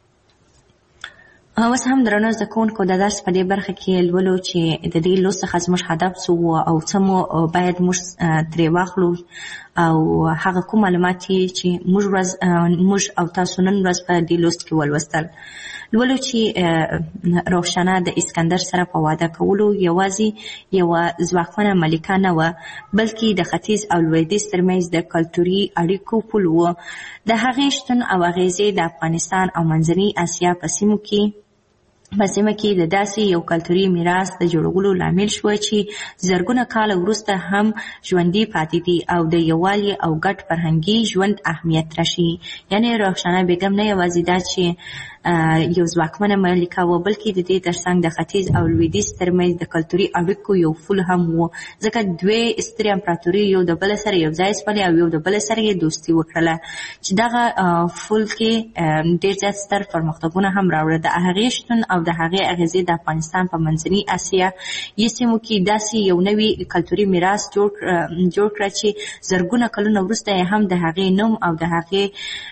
Speaker 3: اوس هم درنو زده کوونکو د درس په دې برخه کې لولو چې د دې لوست څخه زموږ هدف څه و او څه مو باید موږ ترې واخلو او هغه کوم معلومات چې موږ او تاسو نن ورځ په دې لوست کې ولوستل. لولو چې روښانه د اسکندر سره په واده کولو یوازې یوه ځواکمنه ملکه نه وه، بلکې د ختیځ او لویدیځ ترمنځ د کلتوري اړیکو پل و. د هغې شتون او اغیزې د افغانستان او منځني اسیا په سیمه کې د داسې یو کلتوري میراث د جوړولو لامل شوه چې زرګونه کاله وروسته هم ژوندي پاتې دي او د یووالي او ګډ فرهنګي ژوند اهمیت راشي. یعنې روښانه بیګم نه یوازې دا چې یو ځواکمنه ملکه و، بلکې د دې ترڅنګ د ختیځ او لویدیځ ترمنځ د کلتوري اړیکو یو پل هم و، ځکه دوی سترې امپراتوري یو د بل سره یو ځای شولې او یو د بل سره یې دوستي وکړله چې دغه پل کې ډېر زیات ستر پرمختګونه هم راوړل. د هغې شتون او د هغې اغېزې د افغانستان په منځني اسیا یې سیمو کې داسې یو نوي کلتوري میراث جوړ کړه چې زرګونه کلونه وروسته یې هم د هغې نوم او د هغې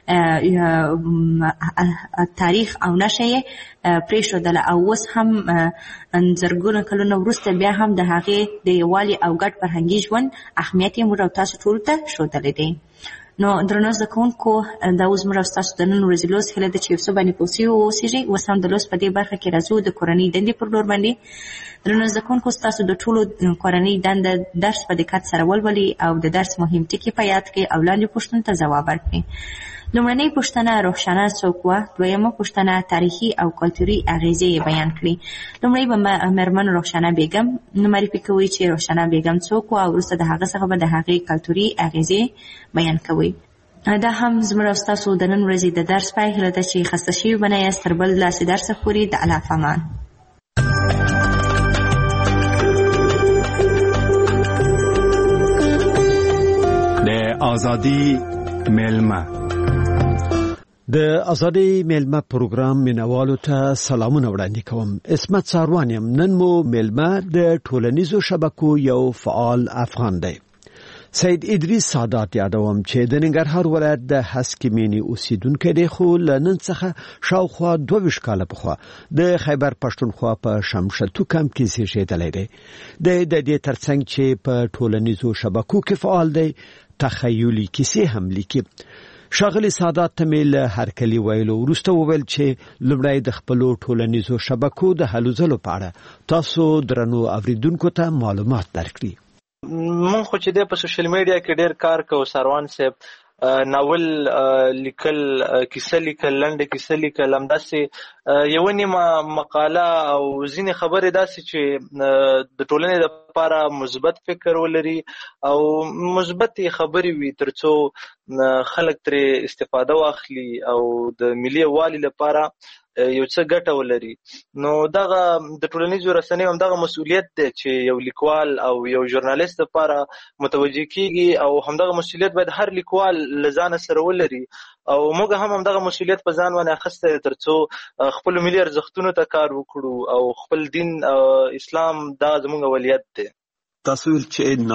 Speaker 3: تاریخ او نشه یې پرېښودله او اوس هم زرګونه کلونه وروسته بیا هم د هغې د یووالي او ګډ فرهنګي ژوند اهمیت یې موږ او تاسو ټولو ته ښودلی دی. نو درنو زده کوونکو، دا اوس موږ او ستاسو د نن ورځې لوست هیله ده چې یو څه باندې پوه سوي واوسېږئ. اوس هم د لوست په دې برخه کې راځو د کورنۍ دندې پر لور باندې. درنو زده کوونکو، ستاسو د ټولو کورنۍ دنده درس په دقت سره ولولئ او د درس مهم ټکي په یاد کړئ او لاندې پوښتنو ته ځواب ورکړئ. لومړنۍ پوښتنه روښانه څوک وه؟ دویمه پوښتنه تاریخي او کلتوري اغیزې یې بیان کړي. لومړی به مېرمن روښانه بیګم معرفي کوئ چې روښانه بیګم څوک وه او وروسته د هغه څخه به د هغې کلتوري اغیزې بیان کوئ. دا هم زموږ او ستاسو د نن ورځې د درس پای هیله ده چې خسته شوي به نه یاست. تر بل داسې درسه پورې د الله په امان.
Speaker 4: د ازادي میلمه د ازادي میلمه پروګرام مینوالو ته سلامونه وړاندې کوم. عصمت ساروان یم. نن مو میلمه د ټولنیزو شبکو یو فعال افغان دی. سید ادریس سادات یادوم چې د ننګرهار ولایت د هسکمینی اوسیدونکی دی، خو له نن څخه شاوخوا 22 کاله پخوا د خیبر پښتونخوا په شمشتو کمپ کې زیږېدلی دی. د دې ترڅنګ چې په ټولنیزو شبکو کې فعال دی، تخیلي کیسې هم لیکي. شاغلی سادات ته مې له هرکلي ویلو وروسته وویل چې لومړی د خپلو ټولنیزو شبکو د هلو ځلو په اړه تاسو درنو اوریدونکو ته معلومات درکړي.
Speaker 5: مونږ خو چې د په سوشل میډیا کې ډېر کار کوو سروان صاحب، ناول لیکل، کیسه لیکل، لنډه کیسه لیکل، همداسې یوه نیمه مقاله او ځینې خبرې داسې چې د ټولنې لپاره مثبت فکر ولري او مثبتې خبرې وي ترڅو خلک ترې استفاده واخلي او د ملي یووالي لپاره یو څه ګټه ولري. نو دغه د ټولنیزو رسنیو همدغه مسؤلیت دی چې یو لیکوال او یو ژورنالیست لپاره متوجه کیږي او همدغه مسؤلیت باید هر لیکوال له ځانه سره ولري او موږ هم همدغه مسؤلیت په ځان باندې اخیستی دی ترڅو خپلو ملي ارزښتونو ته کار وکړو او خپل دین اسلام دا زموږ اولویت دی.
Speaker 4: تاسو ویل چې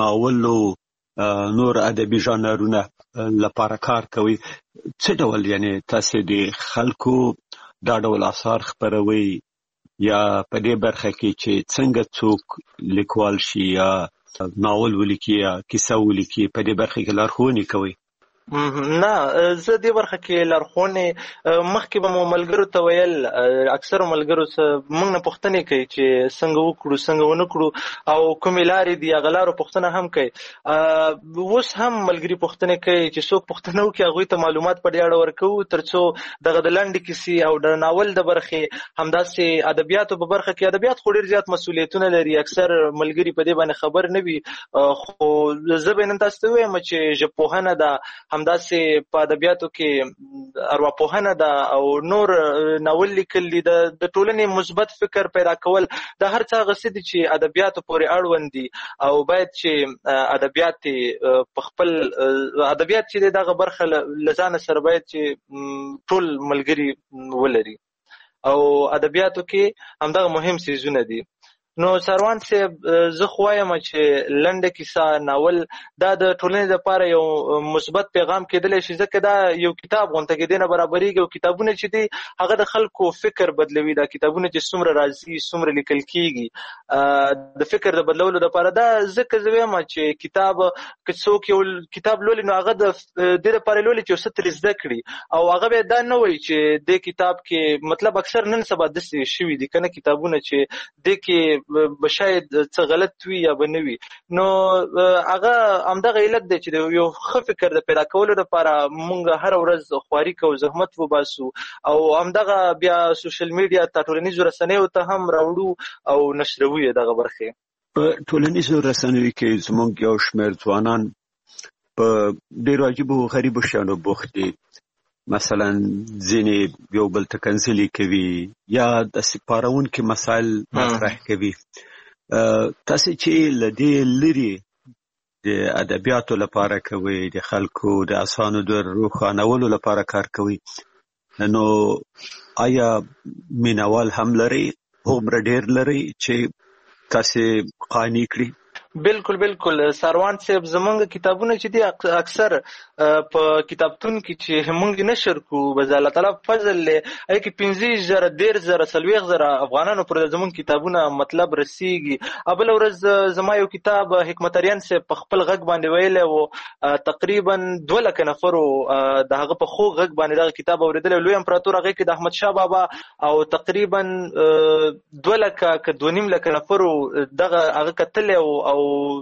Speaker 4: ناول نور ادبي ژانرونه لپاره کار کوي، څه ډول یعنی تاسو د خلکو دا ډول اثار خپروي یا په دې برخه کې چې څنګه څوک لیکوال شي یا ناول ولیکي یا کیسه ولیکي په دې برخه کې لارښوونې کوي؟
Speaker 5: نه، زه دې برخه کې لارښوونې مخکې به مو ملګرو ته ویل، اکثرو ملګرو موږ نه پوښتنې کوي چې څنګه وکړو څنګه ونه کړو او کومې لارې دي هغه لارو پوښتنه هم کوي. اوس هم ملګري پوښتنې کوي چې څوک پوښتنه وکړي هغوی ته معلومات په دې اړه ورکوو ترڅو دغه د لنډې کیسې او د ناول د برخې همداسې ادبیاتو په برخه کې، ادبیات خو ډېر زیات مسؤلیتونه لري، اکثر ملګري په دې باندې خبر نه وي، خو زه به نن تاسو ته ووایم چې ژبپوهنه ده، همداسې په ادبیاتو کې ارواپوهنه ده او نور ناول لیکل دي، د ټولنې مثبت فکر پیدا کول، دا هر څه هغه څه دي چې ادبیاتو پورې اړوند دي او باید چې ادبیات په خپل ادبیات چې دغه برخه له ځانه سره باید چې ټول ملګري ولري او ادبیاتو کې همدغه مهم څیزونه دي. نو سروان صاحب، زه خو وایم چې لنډه کیسه، ناول دا د ټولنې لپاره یو مثبت پیغام کېدلی شي، ځکه دا یو کتاب غونته کېدی نه برابرېږي او کتابونه چې دي هغه د خلکو فکر بدلوي. دا کتابونه چې څومره راځي څومره لیکل کېږي د فکر د بدلولو لپاره، دا ځکه زه وایم چې کتاب که څوک یو کتاب لولي نو هغه د دې لپاره لولي چې یو څه ترې زده کړي او هغه به دا نه وایي چې دې کتاب کې مطلب اکثر نن سبا داسې شوي دي که نه کتابونه چې دې کې به شاید څه غلط وي یا به نه وي. نو هغه همدغه علت دی چې یو ښه فکر د پیدا کولو لپاره موږ هره ورځ خواري کوو، زحمت وباسو او همدغه بیا سوشل میډیا ته ټولنیزو رسنیو ته هم راوړو او نشروو یې دغه برخې.
Speaker 4: په ټولنیزو رسنیو کې زموږ یو شمېر ځوانان په ډېرو عجیبو غریبو شیانو بوخت دي، مثلا ځینې یو بل ته کنځلې کوي یا د سپارونکي مسایل مطرح کوي. تاسو چې له دې لرې د ادبیاتو لپاره کوي، د خلکو د اسانو د روښانولو لپاره کار کوي، نو آیا مینوال هم لري، هومره ډېر لري چې تاسو قانع کړي؟
Speaker 5: بالکل بالکل سروان صاحب، زمونږ کتابونه چې دي اکثر په کتابتون کې چې موږ نشر کوو، به الله تعالی فضل دی، هغې کې 15,000 13,000 40,000 افغانانو پر زمونږ کتابونه مطلب رسیږي. بله ورځ زما یو کتاب حکمت اریان صاحب په خپل غږ باندې ویلی و، تقریبا 2 لکه نفرو د هغه په خوږ غږ باندې دغه کتاب اورېدلی، لوی امپراتور هغې کې د احمدشاه بابا او تقریبا 2 لکه که 2.5 لکه نفرو دغه هغه کتلی او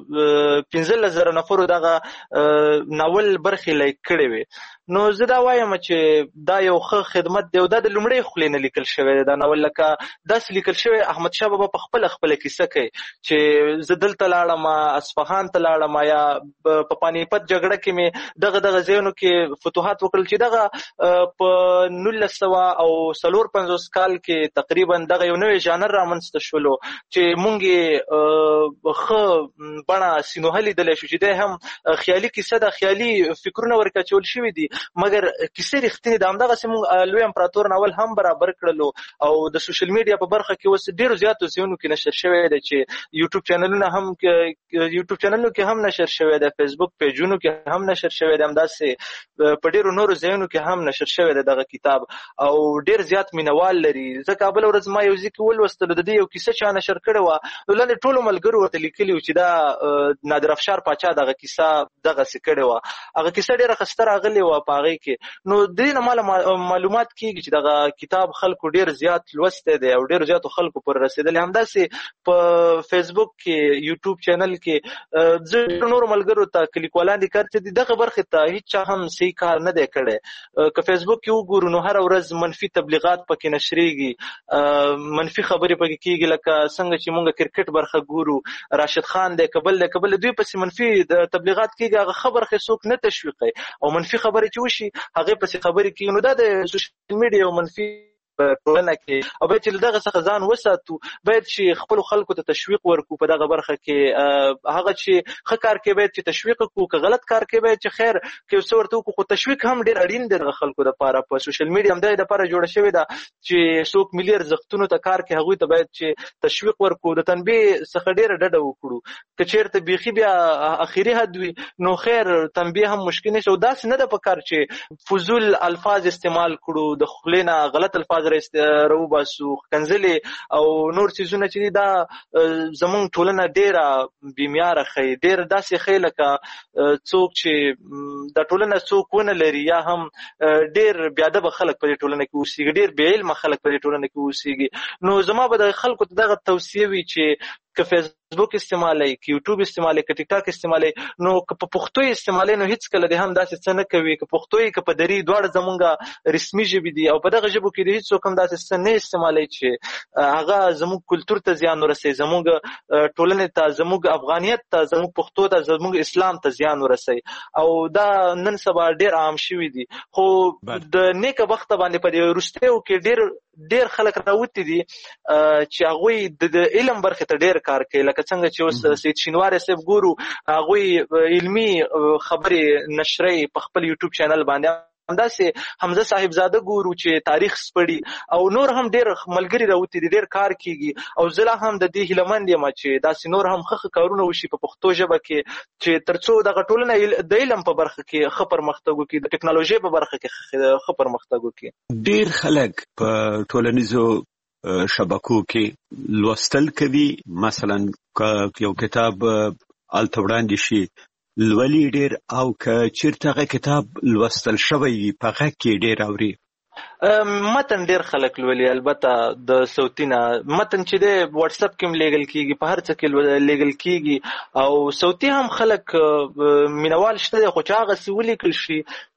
Speaker 5: 15,000 نفرو دغه ناول برخې لایک کړې وې. نو زه دا وایم چې دا یو ښه خدمت دی او دا د لومړۍ خولې نه لیکل شوی دی. دا ناول لکه داسې لیکل شوی احمدشاه بابا په خپله کیسه کوي چې زه دلته لاړم، اصفهان ته لاړم، یا په پانیپت جګړه کې مې دغه ځایونو کې فتوحات وکړل چې دغه په 1954 کال کې تقریبا دغه یو نوی ژانر رامنځته شولو چې مونږ یې ښه بڼه سینوهه لیدلی شو چې دی هم خیالي کیسه ده، خیالي فکرونه ورکه اچول شوي دي، مګر کیسې رښتینې ده. همدغسې موږ لوی امپراتور ناول هم برابر کړلو او د سوشل میډیا په برخه کې اوس ډېرو زیاتو ځایونو کې نشر شوی دی چې یوټیوب چینلونو کې هم نشر شوی دی، فیسبوک پیجونو کې هم نشر شوی دی، همداسې په ډېرو نورو ځایونو کې هم نشر شوی دی دغه کتاب او ډېر زیات مینوال لري. ځکه بله ورځ ما یو ځای کې ولوستلو د دې یو کیسه چا نشر کړې وه، نو لاندې ټولو ملګرو ورته لیکلي وو چې دا نادر افشار پاچا دغه کیسه دغسې کړې وه. هغه کیسه ډېره ښایسته راغلې وه، پاغي کې نو د دې نه معلومات کیږي چې دغه کتاب خلکو ډیر زیات لوسته دی او ډیر زیات خلکو پر رسیدل. همداسې په فیسبوک کې یوټیوب چینل کې زه نور ملګرو ته کلیکولان دي کړ چې دغه برخه ته هیڅ هم صحیح کار نه دی کړی. که فیسبوک کې وګورو نو هر ورځ منفي تبلیغات پکې نشریږي، منفي خبرې پکې کیږي، لکه څنګه چې مونږ کرکټ برخه ګورو راشد خان دی کبل دوی پسې منفي تبلیغات کیږي، هغه خبر خې څوک نه تشویقي او منفي خبرې چې وشي هغه پسې خبرې کیږي. نو دا د سوشل میډیا او منفي ټولنه کې او باید چې دغه څخه ځان وساتو، باید چې خپل خلکو ته تشویق ورکو په دغه برخه کې. هغه چې ښه کار کې باید چې تشویق وکړو، که غلط کار کې باید چې خیر کې څه ورته وکړو، خو تشویق هم ډېر اړین دی د خلکو لپاره. په سوشل میډیا هم د لپاره جوړه شوې ده چې څوک ملي ارزښتونو ته کار کوي هغوی ته باید چې تشویق ورکړو، د تنبیه څخه ډېره ډډه وکړو. که چېرته بیخي بیا اخري حد وي نو خیر تنبیه هم مشکل نشي، او داسې نه ده پکار چې فضول الفاظ استعمال کړو، د خولې نه غلط الفاظ راوباسو، ښکنځلې او نور څیزونه چې دا زمونږ ټولنه ډېره بېمیاره ښیي، ډېر داسې ښیي لکه څوک چې دا ټولنه څوک ونه لري، یا هم ډېر بېادبه خلک په دې ټولنه کې اوسېږي، ډېر بې علمه خلک په دې ټولنه کې اوسېږي. نو زما به د خلکو ته دغه توصیه وي چې که فیسبوک استعمالوي، که یوټیوب استعمالوي، که ټیک ټاک استعمالوي، نو که په پښتو یې استعمالوي نو هېڅ کله دې هم داسې څه نه کوي. که پښتو یې که په دري دواړه زمونږ رسمي ژبې دي او په دغه ژبو کې د هېڅوک هم داسې څه نه استعمالوي چې هغه زموږ کلتور ته زیان ورسوي، زموږ ټولنې ته، زموږ افغانیت ته، زموږ پښتو ته، زموږ اسلام ته زیان ورسوي. او دا نن سبا ډېر عام شوي دي. خو د نیکه بخته باندې په دې وروستیو کې ډېر خلک راوتي دي چې هغوی د علم برخې ته ډېر کار کوي، لکه څنګه چې اوس سید شینواری صاحب ګورو هغوی علمي خبرې نشري په خپل یوټیوب چینل باندې، همداسې حمزه صاحبزاده ګورو چې تاریخ سپړي، او نور هم ډېر ملګري راوتي دي، ډېر کار کیږي. او زه لا هم د دې هیلهمند یم چې داسې نور هم ښه کارونه وشي په پښتو ژبه کې چې تر څو دغه ټولنه د علم په برخه کې ښه پرمختګ وکړي، د ټکنالوژۍ په برخه کې ښه پرمختګ وکړي.
Speaker 4: ډېر خلک په ټولنیزو شبکو کې لوستل کوي، مثلا یو کتاب الته وړاندې شي لولي ډېر، او که چېرته هغه کتاب لوستل شوی وي په غږ کې ډېر اوري.
Speaker 5: متن ډېر خلک لولي، البته د صوتي نه متن چې دی واټس اپ کې هم لیږل کېږي، په هر څه کې لیږل کېږي، او صوتي هم خلک مینوال شته دی. خو چې هغسې ولیکل شي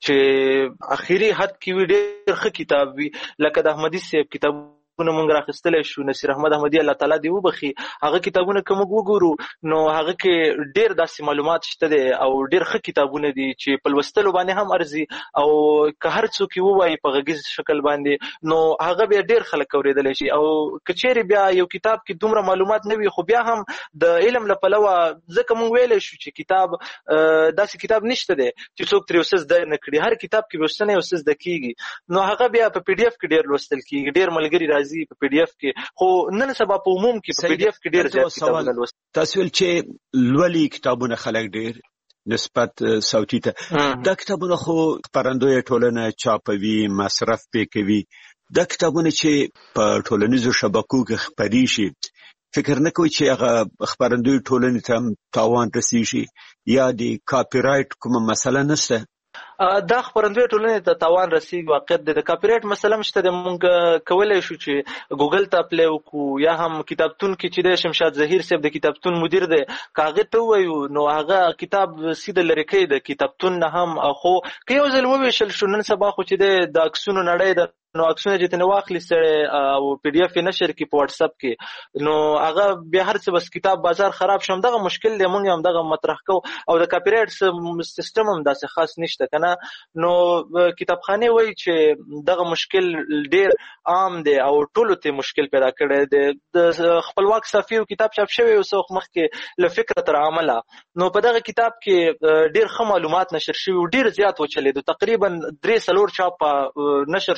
Speaker 5: چې اخري حد کې وي، ډېر ښه کتاب وي، لکه د احمدي صاحب کتاب مونږ راخیستلی شو، نصیر احمد احمدي الله تعالی دې وبخي، هغه کتابونه که موږ وګورو نو هغه کې ډېر داسې معلومات شته دی او ډېر ښه کتابونه دي چې په لوستلو باندې هم ارزي، او که هر څوک یې ووایي په غږیز شکل باندې نو هغه بیا ډېر خلک اورېدلی شي. او که چېرې بیا یو کتاب کې دومره معلومات نه وي، خو بیا هم د علم له پلوه ځکه موږ ویلی شو چې کتاب داسې کتاب نشته دی چې څوک ترې یو څه زده نه کړي، هر کتاب کې به څه نه یو څه زده کېږي. نو هغه بیا په پی ډي اف کې ډېر لوستل کېږي، ډېر ملګري په پی ډي اف کې، خو نن سبا په عموم کې په پی ډي اف کې ډېر زیات کتابونه لوستل.
Speaker 4: تاسو ویل چې لولي کتابونه خلک ډېر نسبت صوتي ته، دا کتابونه خو خپرندویه ټولنه چاپوي، مصرف پې کوي. دا کتابونه چې په ټولنیزو شبکو کې خپري شي، فکر نه کوي چې هغه خپرندویه ټولنې ته هم تاوان رسیږي، یا د کاپي رایټ کومه مسله نشته؟
Speaker 5: دا خپرندویه ټولنې ته تاوان رسیږي، واقعیت دی. د کاپي رایټ مسله هم شته دی. موږ کولی شو چې ګوګل ته اپلای وکړو، یا هم کتابتون کې چې دی شمشاد ظهیر صاحب د کتابتون مدیر دی، که هغې ته ووایو نو هغه کتاب سیده لرې کوي د کتابتون نه هم. خو که یو ځل وویشل شو، نن سبا خو چې دی د عکسونو نړۍ ده، نو عکسونه چې تنه واخلي سړی او پی ډي اف یې نشر کړي په واټس اپ کې، نو هغه بیا هر څه بس کتاب بازار خراب شو. همدغه مشکل دی، موږ هم دغه مطرح کوو، او د کاپي رایټ سیستم هم داسې خاص نشته که نه. نو کتابخانې وایي چې دغه مشکل ډېر عام دی او ټولو ته مشکل پیدا کړی دی. د خپلواک صافي یو کتاب چاپ شوی یو څه وخت مخکې له فکره تر عمله، نو په دغه کتاب کې ډېر ښه معلومات نشر شوي، ډېر زیات وچلېدو، تقریبا 3-4 چاپه نشر شولو،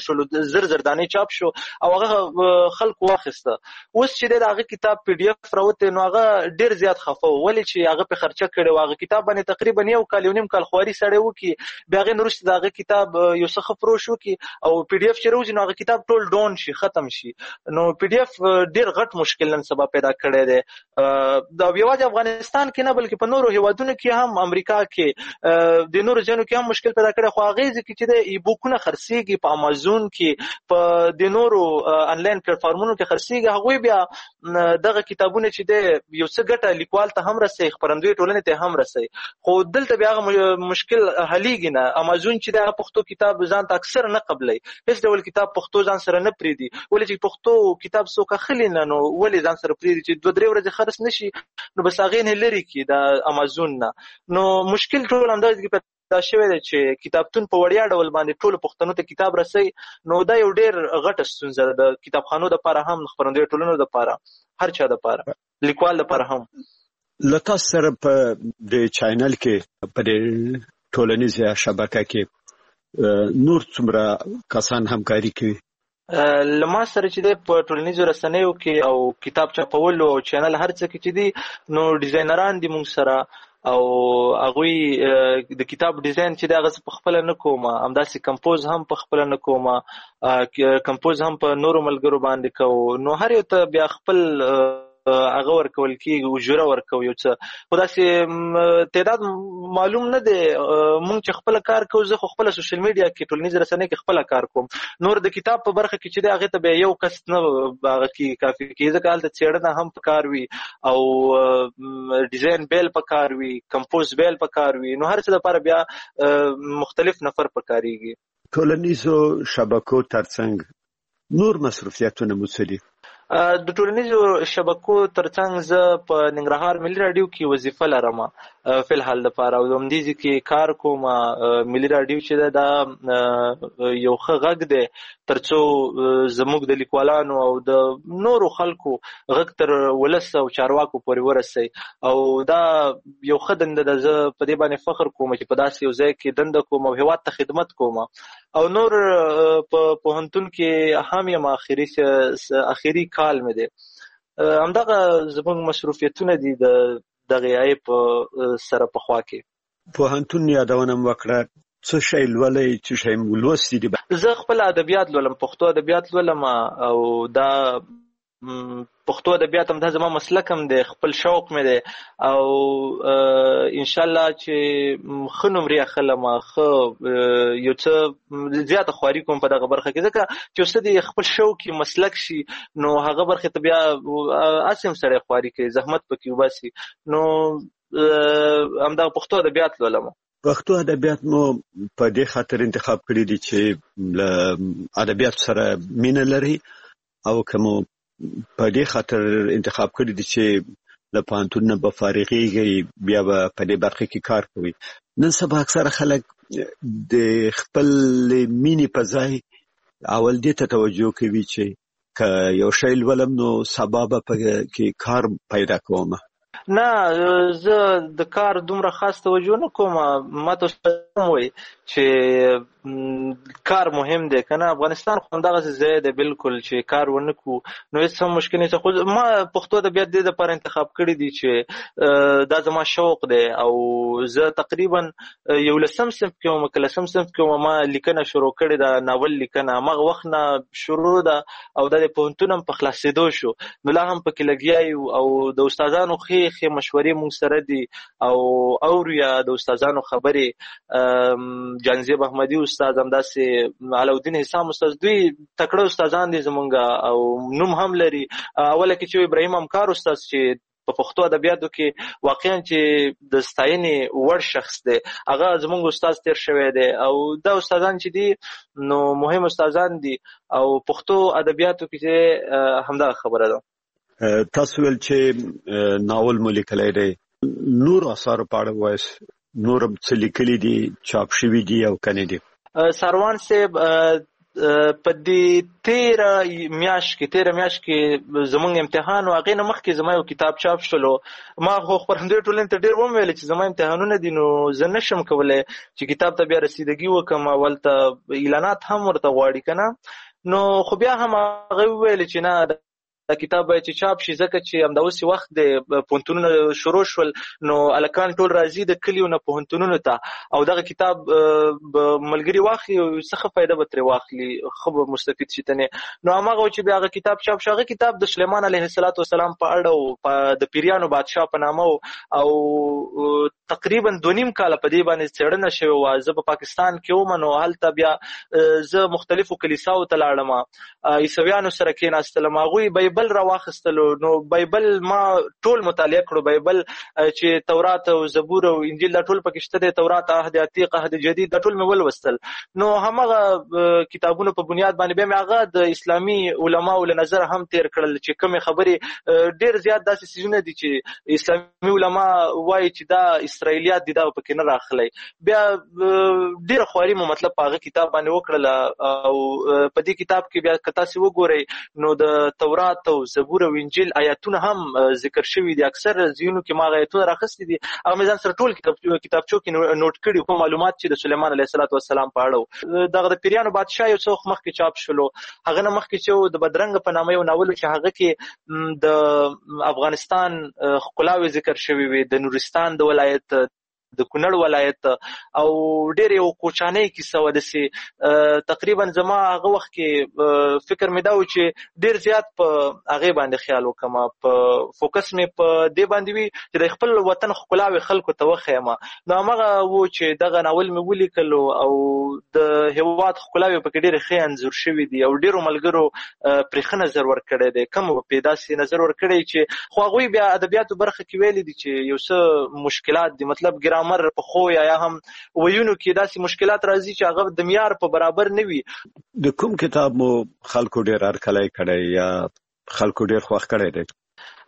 Speaker 5: زر دانې چاپ شو او هغه خلکو واخیسته. اوس چې د هغه کتاب پی ډی اف راوته نو هغه ډیر زیات خفه ولې چې هغه په خرچه کړي هغه کتاب باندې تقریبا یو کال یو نیم کال خواري سړی وکي بیا هغه نورسته د هغه کتاب یو څه خفروش وکي او پی ډی اف چې راوځي نو هغه کتاب ټول ډاون شي ختم شي. نو پی ډی اف ډیر غټ مشکل نن سبا پیدا کړی دی. دا یوازې افغانستان کې نه بلکې په نورو هیوادونو کې هم امریکا کې د نورو ځینو کې هم مشکل پیدا کړی. خو هغه ځکه چې د ای بوکونه خرڅيږي په امازون کې په د نورو انلاین پلیټفارمونو کې خرڅيږي هغه بیا دغه کتابونه چې د یو څه ګټه لیکوال ته هم رسي خبرندوی ټولنې ته هم رسي. خو دلته بیا مشکل حلیږي نه. امازون چې د پښتو کتاب ځان ته اکثر نه قبلي هیڅ ډول کتاب پښتو ځان سره نه پریدي ولې چې پښتو کتاب څوک خلی نه نو ولې ځان سره پریدي چې 2-3 ورځې خرڅ نشي نو بس هغه نه لري کې د امازون نه. نو مشکل ټول انداز کې دا شوی دی چې کتابتون په وړیا ډول باندې ټول پښتنو ته کتاب رسي نو دا یو ډیر غټه ستونزه ده د کتابخانو لپاره هم خبرندوی ټولنو لپاره هر چا لپاره لیکوال لپاره هم.
Speaker 4: لکه سره په د چینل کې په ټولنیزه شبکه کې نور څومره کسان همکاري کوي؟
Speaker 5: لما سره چې د په ټولنیزو رسنیو کې او کتاب چاپولو او چینل هر څه کې چې دي نو ډیزاینران دي مونږ سره او هغه د کتاب ډیزاین چې دا غس په خپل نه کومه همداسې کمپوز هم په خپل نه کومه کمپوز هم په نورو ملګرو باندې کوو نو هر یو ته بیا خپل هغه ورکول کېږي اجوره ورکو یو څه خو داسې تعداد معلوم نه دی. مونږ چې خپل کار کوو زه خو خپل سوشل میډیا کې ټولنیز رسنۍ کې خپل کار کوم نور د کتاب په برخه کې چې هغه ته به یو کس نه هغه کې کافي کېږي ځکه هلته څېړنه هم پکار وي او ډیزاین بیل پکار وي کمپوز بیل پکار وي نو هر څه لپاره بیا مختلف نفر پکاريږي.
Speaker 4: ټولنیزو شبکو ترڅنګ نور مصرفیاتونه مسلي
Speaker 5: د ټولنیزو شبکو ترڅنګ زه په ننګرهار ملي رادیو کې وظیفه لرم فل حال لپاره او د مدیزي کې کار کوم. ملي رادیو چې دا یو ښه غږ دی ترڅو زموږ د لیکوالانو او د نورو خلکو غږ تر ولس او چارواکو پورې ورسي او دا یو ښه دنده ده. زه په دې باندې فخر کوم چې په داسې یو ځای کې دنده کوم او هیواد ته خدمت کوم او نور په پوهنتون کې هم یم اخیری کال مې دی همدغه زموږ مصروفیتونه دي د دغه په سره په خوا کې.
Speaker 4: پوهنتون یادونه وکړه څه شی لولې څه شی ولوستي دي؟
Speaker 5: زه خپل ادبیات لولم پښتو ادبیات لولم او دا پښتو ادبیات هم دا زما مسلک هم دی خپل شوق مې دی او ان شاء الله چې خنوم ری خلم خو یو څه زیاته خواري کوم په دغه برخه کې ځکه چې څه دی خپل شوق مسلک شي نو هغه برخه ته بیا اسیم سره خواري کوي زحمت پکې وباسي نو هم دا پښتو ادبیات لولم.
Speaker 4: پښتو ادبیات مو په دې خاطر انتخاب کړی دي چې ل ادبیات سره مینه لري او کوم په دې خاطر انتخاب کړی دي چې له پوهنتون نه به فارغېږي بیا به په دې برخه کې کار کوي. نن سبا اکثره خلک د خپل مینې په ځای اول دې ته توجه کوي چې که یو شی ولم نو سبا به کې کار پیدا کوم.
Speaker 5: نه زه د کار دومره خاص توجه نه کوم. ما ته وایي چې کار مهم دی کنه افغانستان خو همدغه ځای دی بالکل چې کار ونه کو نو هیڅ هم مشکل نه. خو ما پښتو ادبیات د لپاره انتخاب کړی دی چې دا زما شوق دی او زه تقریبا یو لسم صنف کې وم کلسم صنف کې ما لیکنه شروع کړې ده ناول لیکنه مغه وخت نه شروع ده او د پوهنتون په خلاصېدو شو نو لا هم پکې لګیای او د استادانو خې مشورې مونږ سره دي او اوریا د استادانو خبرې جانزیب احمدی استاد همداسې علاودین حسام استاد دوی تکړه استادان دي زمونږ او نوم هم لري. اوله کې چې ابراهیم امکار استاد چې په پښتو ادبیاتو کې واقعا چې د ستاینې وړ شخص دی هغه زمونږ استاد تیر شوی دی او دا استادان چې دي نو مهم استادان دي او پښتو ادبیاتو کې همدا خبره ده.
Speaker 4: تاسو ول چې ناول مو لیکلی دی نور اثار په اړه وایس نور څه لیکلي دي چاپ شوي دي او کنه دي؟
Speaker 5: سروان صاحب په دې 13 میاشت کې زمونږ امتحان او هغه نه مخکې زما یو کتاب چاپ شلو ما خو خبرندوی ټولنې ته ډیر وویل چې زما امتحانونه دي نو زه نشم کولای چې کتاب ته بیا رسیدګي وکم ولته اعلانات هم ورته غواړي کنه نو خو بیا هم هغه وویل چې نه دا کتاب باید چې چاپ شي ځکه چې همداوسې وخت د پوهنتونونه شروع شول نو هلکان ټول راځي د کلیو نه پوهنتونونو ته او دغه کتاب ملګري واخلي او څه فایده به ترې واخلي ښه به مستفید شي تنې نو هماغه چې بیا هغه کتاب چاپ شو هغه کتاب د سلیمان علیه السلام په اړه او د پیریانو بادشاه په نامه او تقریبا 2.5 کاله په دې باندې څېړنه شوې وه زه په پاکستان کې وم نو هلته بیا زه مختلفو کلیساو ته لاړم عیسویانو سره کېناستلم هغوی بایبل راواخیستلو نو بایبل ما ټول مطالعه کړو بایبل چې تورات او زبور او انجیل دا ټول پکې شته دی تورات عهد عتیق عهد جدید دا ټول مې ولوستل نو همغه کتابونو په بنیاد باندې بیا مې هغه د اسلامي علماو له نظر هم تیر کړل چې کومې خبرې ډېر زیات داسې څیزونه دي چې اسلامي علما وایي چې دا اسرائیلیات دي دا پکې نه راخلی بیا ډېره خواري مو مطلب په هغه کتاب باندې وکړله او په دې کتاب کې بیا که تاسې وګورئ نو د تورات او زبور او انجیل آیاتونه هم ذکر شوي دي اکثر ځینو کې ما آیاتونه راخستي دي هغه مې ځان سره ټول کتابچو کې نوٹ کړي کوم معلومات چې د سلیمان علیه السلام په اړه دغه د پیریانو بادشاه یو څه مخکې چاپ شولو هغه نه مخکې چې د بدرنګ په نامه یو ناول چې هغه کې د افغانستان ښکلاوې ذکر شوي وي د نورستان د ولایت د کونړ ولایت او ډېر یو کوچانۍ کیسه وه داسې تقریبا زما هغه وخت کې فکر مې دا و چې ډېر زیات په هغې باندې خیال وکړم په فوکس مې په دې باندې وي چې د خپل وطن ښکلاوې خلکو ته وښیم نو همغه و چې دغه ناول مې ولیکلو او د هېواد ښکلاوې پکې ډېرې ښې انځور شوي دي او ډېرو ملګرو پرې ښه نظر ورکړی دی کم پرې داسې نظر ورکړی چې خو هغوی بیا ادبیاتو برخه کې ویلي دي چې یو څه مشکلات دي مطلب ګرامر په خو یا هم ویونو کې داسې مشکلات راځي چې هغه د معیار په برابر نه وي
Speaker 4: د کوم کتاب مو خلکو ډېر هرکلی کړی یا خلکو ډېر خوښ کړی دی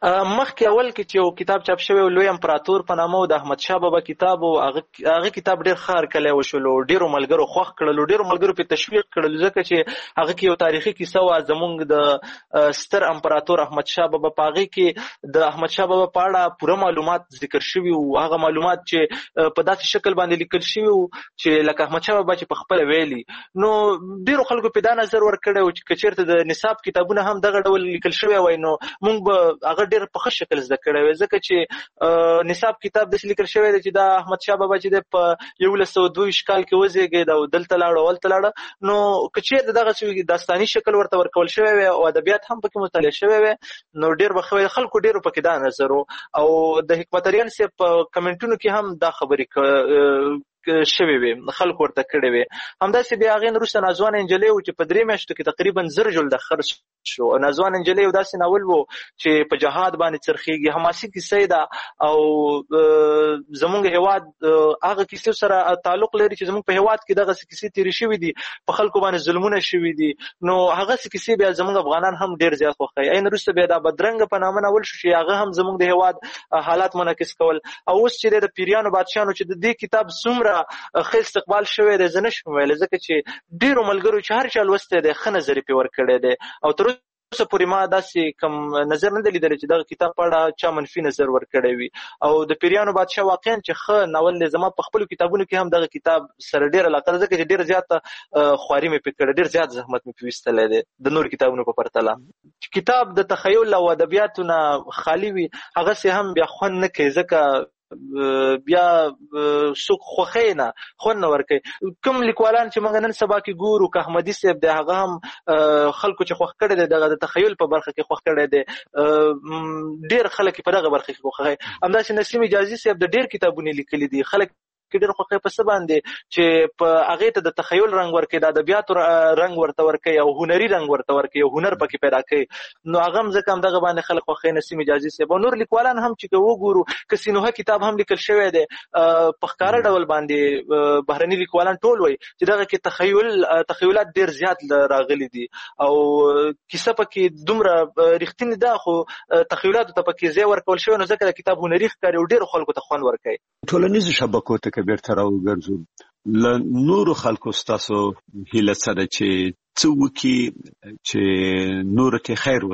Speaker 5: مخکې اول کې چې یو کتاب چاپ شوی و لوی امپراتور په نامه د احمد شاه بابا کتاب و هغه کتاب ډېر ښه هرکلی وشولو ډېرو ملګرو خوښ کړلو ډېرو ملګرو پرې تشویق کړلو ځکه چې هغه کې یو تاریخي کیسه وه زموږ د ستر امپراتور احمد شاه بابا په هغې کې د احمد شاه بابا په اړه پوره معلومات ذکر شوي وو هغه معلومات چې په داسې شکل باندې لیکل شوي وو چې لکه احمد شاه بابا چې په خپله ویلي نو ډېرو خلکو پرې دا نظر ورکړی و چې که چېرته د نصاب کتابونه هم دغه ډول لیکل شوی وای نو موږ به هغه ډېر په ښه شکل زده کړی وی ځکه چې نصاب کتاب داسې لیکل شوی دی چې دا احمد شاه بابا چې دی په 1922 کال کې وزېږېد او دلته لاړه او هلته لاړه نو که چېرته دغسې داستاني شکل ورته ورکول شوی وی او ادبیات هم پکې مطالعه شوی وی نو ډېر به ښه وی خلکو ډېرو پکې دا نظر و او د حکمت اریان صاحب په کمنټونو کې هم دا خبرې شوي وي خلکو ورته کړې وي همداسې بیا هغې نه وروسته نازوانه نجلۍ و چې په 3 میاشتو کې تقریبا 1000 جلده خرڅ شو نازوانه نجلۍ یو داسې ناول و چې په جهاد باندې څرخېږي حماسي کیسه ده او زموږ هېواد هغه کیسې سره تعلق لري چې زموږ په هېواد کې دغسې کیسې تېرې شوي دي په خلکو باندې ظلمونه شوي دي نو هغسې کیسې بیا زموږ افغانان هم ډېر زیات خوښوي عین وروسته بیا دا بدرنګه په نامه ناول شو چې هغه هم زموږ د هېواد حالات منعکس کول او اوس چې د پیریانو بادشاهانو چې د دې کتاب څومره ښه استقبال شوی دی زه نه شم ویلی ځکه چې ډېرو ملګرو چې هر چا لوستی دی ښه نظر یې پرې ورکړی دی او تر اوسه پورې ما داسې کوم نظر نه دی لیدلی چې دغه کتاب په اړه چا منفي نظر ورکړی وي او د پیریانو بادشاه واقعا چې ښه ناول دی زما په خپلو کتابونو کې هم دغه کتاب سره ډېره علاقه ده ځکه چې ډېره زیاته خواري مې پرې کړې ډېر زیات زحمت مې پرې ویستلی دی د نورو کتابونو په پرتله کتاب د تخیل او ادبیاتو نه خالي وي هغسې هم بیا خوند نه کوي ځکه بیا څوک خوښوي نه خوند نه ورکوي کوم لیکوالان چې موږ نن سبا کې ګورو که احمدي صاحب دی هغه هم خلکو چې خوښ کړی دی دغه د تخیل په برخه کې خوښ کړی دی ډېر خلک په دغه برخه کې خوښوي همداسې نسیم حجازي صاحب د ډېر کتابونه لیکلي دي خلک کې ډېر خوښوي په څه باندې چې په هغې ته د تخیل رنګ ورکوي د ادبیاتو رنګ ورته ورکوي او هنري رنګ ورته ورکوي او هنر پکې پیدا کوي نو هغه هم ځکه همدغه باندې خلک خوښوي نسیم حجازي صاحب او نور لیکوالان هم چې که وګورو که سینوهه کتاب هم لیکل شوی دی په ښکاره ډول باندې بهرني لیکوالان ټول وایي چې دغه کې تخیلات ډېر زیات راغلي دي او کیسه پکې دومره رښتینې ده خو تخیلاتو ته پکې ځای ورکول شوی نو ځکه د کتاب هنري ښکاري او ډېرو خلکو ته خوند ورکوي
Speaker 4: ټولنیزو شبکو ته که بیرته راوګرځو له نورو خلکو ستاسو هیله څه ده چې څه وکړي چې نورو ته خیر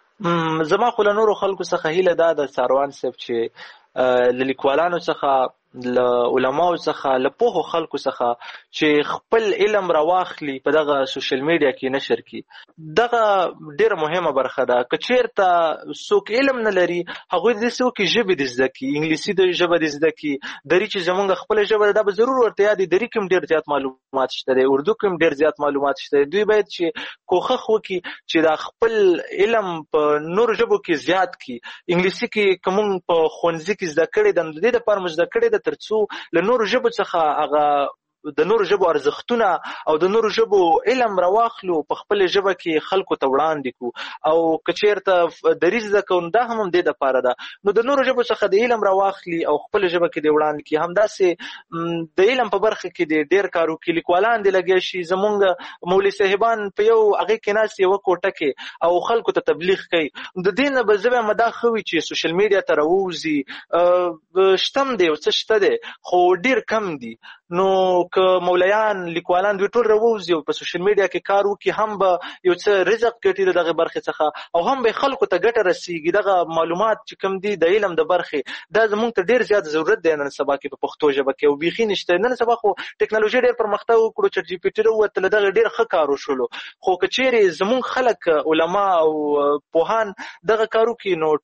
Speaker 4: ورسیږي
Speaker 5: زما خو له نورو خلکو څخه هیله دا ده ساروان صاحب چې له لیکوالانو څخه له علماو څخه له پوهو خلکو څخه چې خپل علم راواخلي په دغه سوشل میډیا کې نشر کړي. دغه ډیره مهمه برخه ده. که چیرته څوک علم نه لري هغوی داسې وکړي ژبې دې زده کړي، انګلیسي د ژبه دې زده کړي، دري چې زمونږ خپله ژبه ده دا به ضرور ورته یاد وي. دري کې هم ډېر زیات معلومات شته دی، اردو کې هم ډېر زیات معلومات شته دی. دوی باید چې کوښښ وکړي چې دا خپل علم په نورو ژبو کې زیات کړي. انګلیسي کې که موږ په ښوونځي کې زده کړې ده نو د دې دپاره مو زده کړې ده تر څو له نورو ژبو څخه هغه د نورو ژبو ارزښتونه او د نورو ژبو علم راواخلو، په خپله ژبه کې خلکو ته وړاندې کړو. او که چېرته دري زده کوو دا هم دې دپاره ده. نو د نورو ژبو څخه د علم راواخلي او خپله ژبه کې دې وړاندې کړي. همداسې د علم په برخه کې دې ډېر کار وکړي، لیکوالان دې لګیا شي. زمونږ مولوي صاحبان په یو هغې کې ناست یوه کوټه کې او خلکو ته تبلیغ کوي. د دې نه به زه وایم دا ښه وي چې سوشل میډیا ته راووځي. شته هم دی، یو څه شته دی خو ډېر کم دي. نو که مولیان لیکوالان دوی ټول راووځي او په سوشل میډیا کې کار وکړي، هم به یو څه رزق ګټي د دغې برخې څخه او هم به خلکو ته ګټه رسیږي. دغه معلومات چې کوم دي د علم د برخې دا زموږ ته ډېر زیات ضرورت دی نن سبا کې په پښتو ژبه کې، او بیخي نشته. نن سبا خو ټکنالوژي ډېر پرمختګ وکړو، چټ جي پي ټي راووتله، دغه ډېر ښه کار وشولو. خو که چیرې زموږ خلک علما او پوهان دغه کار وکړي نو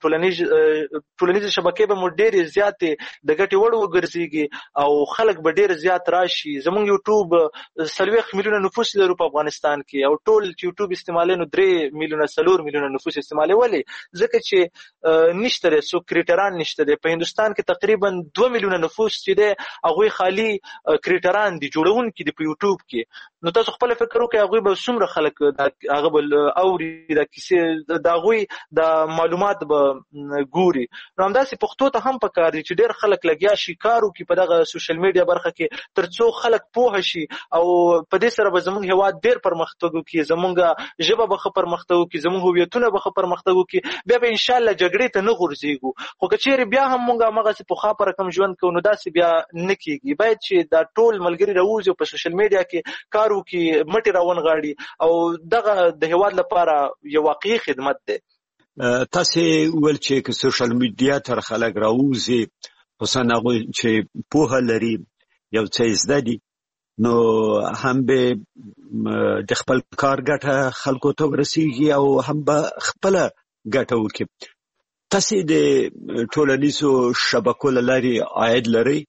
Speaker 5: ټولنیزې شبکې به مو ډېرې زیاتې د ګټې وړ وګرځېږي او خلک به ډېر زیات راشي. زموږ یوټیوب 40 میلیونه نفوس لرو په افغانستان کې او ټول چې یوټیوب استعمالوي نو 3 میلیونه 4 میلیونه نفوس استعمالوي. ولې؟ ځکه چې نشته دی، څوک کریټران نشته دی. په هندوستان کې تقریبا 2 میلیونه نفوس چې دی هغوی خالي کریټران دي، جوړونکي دي په یوټیوب کې. نو تاسو خپل فکر وکړئ هغوی به څومره خلک هغه به اوري، د کیسې د هغوی د معلومات به ګوري. نو همداسې پښتو ته هم پکار دي چې ډېر خلک لګیا شي کار وکړي په دغه سوشل میډیا برخه کې تر څو خلک پوه شي او په دې سره به زموږ هېواد ډېر پرمختګ وکړي، زموږ ژبه به ښه پرمختګ وکړي، زموږ هویتونه به ښه پرمختګ وکړي. بیا به انشاءالله جګړې ته نه غورځېږو. خو که چیرې بیا هم موږ همغسې پخوا په رقم ژوند کوو نو داسې بیا نه کېږي. باید چې دا ټول ملګري راووځي او په سوشل میډیا کې کار وکړي، مټې راونغاړي او دغه د هېواد لپاره یو واقعي خدمت دی.
Speaker 4: تاسې وویل چې که سوشل میډیا ته خلک راووځي، خصوصا هغوی چې پوهه لري، یو څه زده دي، نو هم به د خپل کار ګټه خلکو ته ورسیږي او هم به خپله ګټه وکړي. تاسې د ټولنیزو شبکو له لارې عاید لرئ؟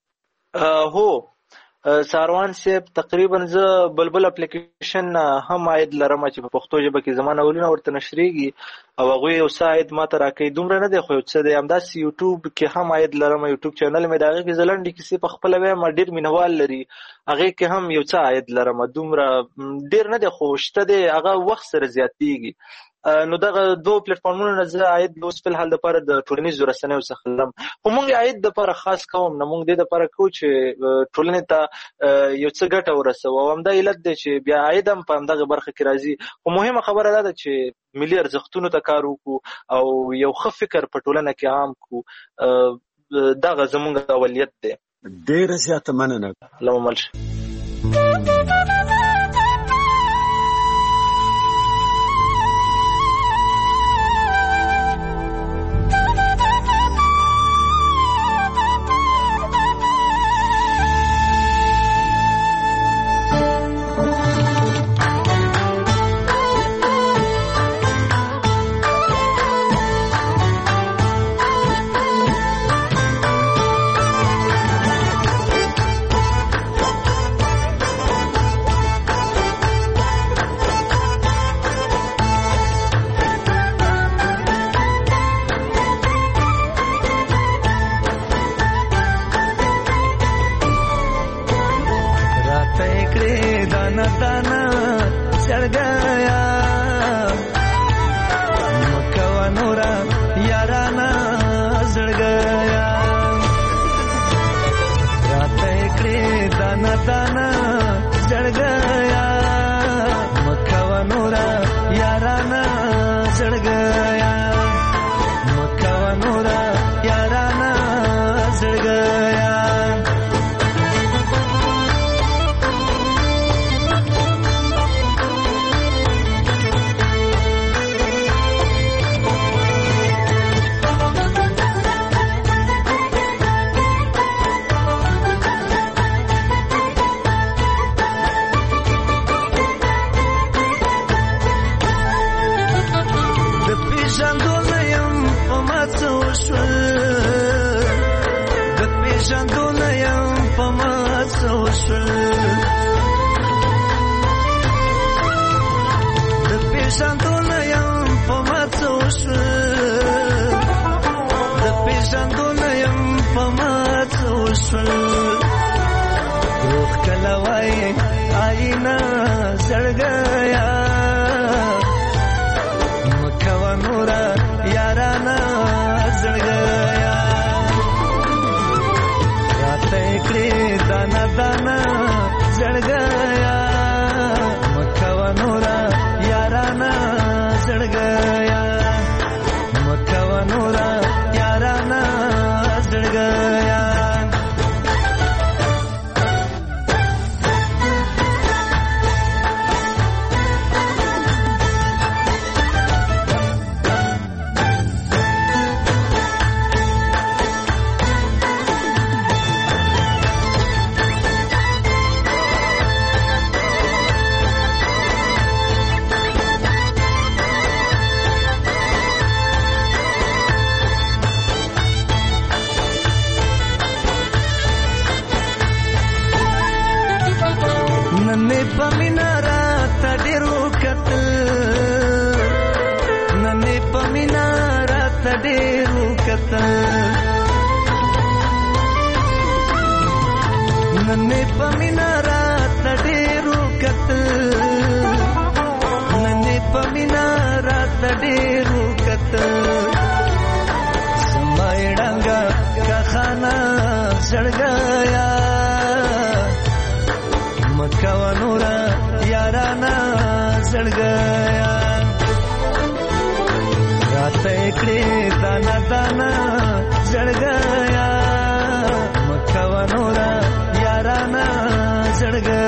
Speaker 5: هو ساروان صاحب، تقریبا زه بلبل اپلیکیشن هم عاید لرم چې په پښتو ژبه کې زما ناولونه ورته نشریږي او هغوی یو څه عاید ماته راکوي. دومره نه دی خو یو څه دی. همداسې یوټیوب کې هم عاید لرم، یوټیوب چینل مې د هغې کې زه لنډې کیسې په خپله وایم، ډېر مینهوال لري. هغې کې هم یو څه عاید لرم، دومره ډېر نه دی خو شته دی، هغه وخت سره زیاتېږي. نو دغه دوه پلیټفارمونو نه زه عاید اوس فی الحال دپاره د ټولنیزو رسنیو څخه لرم. خو مونږ عاید دپاره خاص کوم نه، مونږ دې دپاره کوو چې ټولنې ته یو څه ګټه ورسوو او همدا علت دی چې بیا عاید هم په همدغه برخه کې راځي. خو مهمه خبره دا ده چې ملي ارزښتونو ته کار وکړو او یو ښه فکر په ټولنه کې عام کړو. دغه زمونږ اولویت دی.
Speaker 4: ډېره زیاته مننه.
Speaker 5: الله مو مل شه.
Speaker 6: وشل د پیژندونه یم په ماته وشل د پیژندونه یم په ماته وشل روح کله وایي آیینه زړګیا مکوه نوره یارانه زړګیا راته کړې دانا دانا زړګیا مکوه نوره یارانه زړګیا مکوه نوره یارانه زړګیا ننې په میناره ته ډېر وکتل ننې په میناره ته ډېر وکتل ننې په میناره ته ډېر وکتل ننې په میناره ته ډېر وکتل زما یې ډنګه کاخانه زړګیا مکوه نوره یارانه زړګیا راته کړې دانا دانا زړګیا مکوه نوره یارانه زړګیا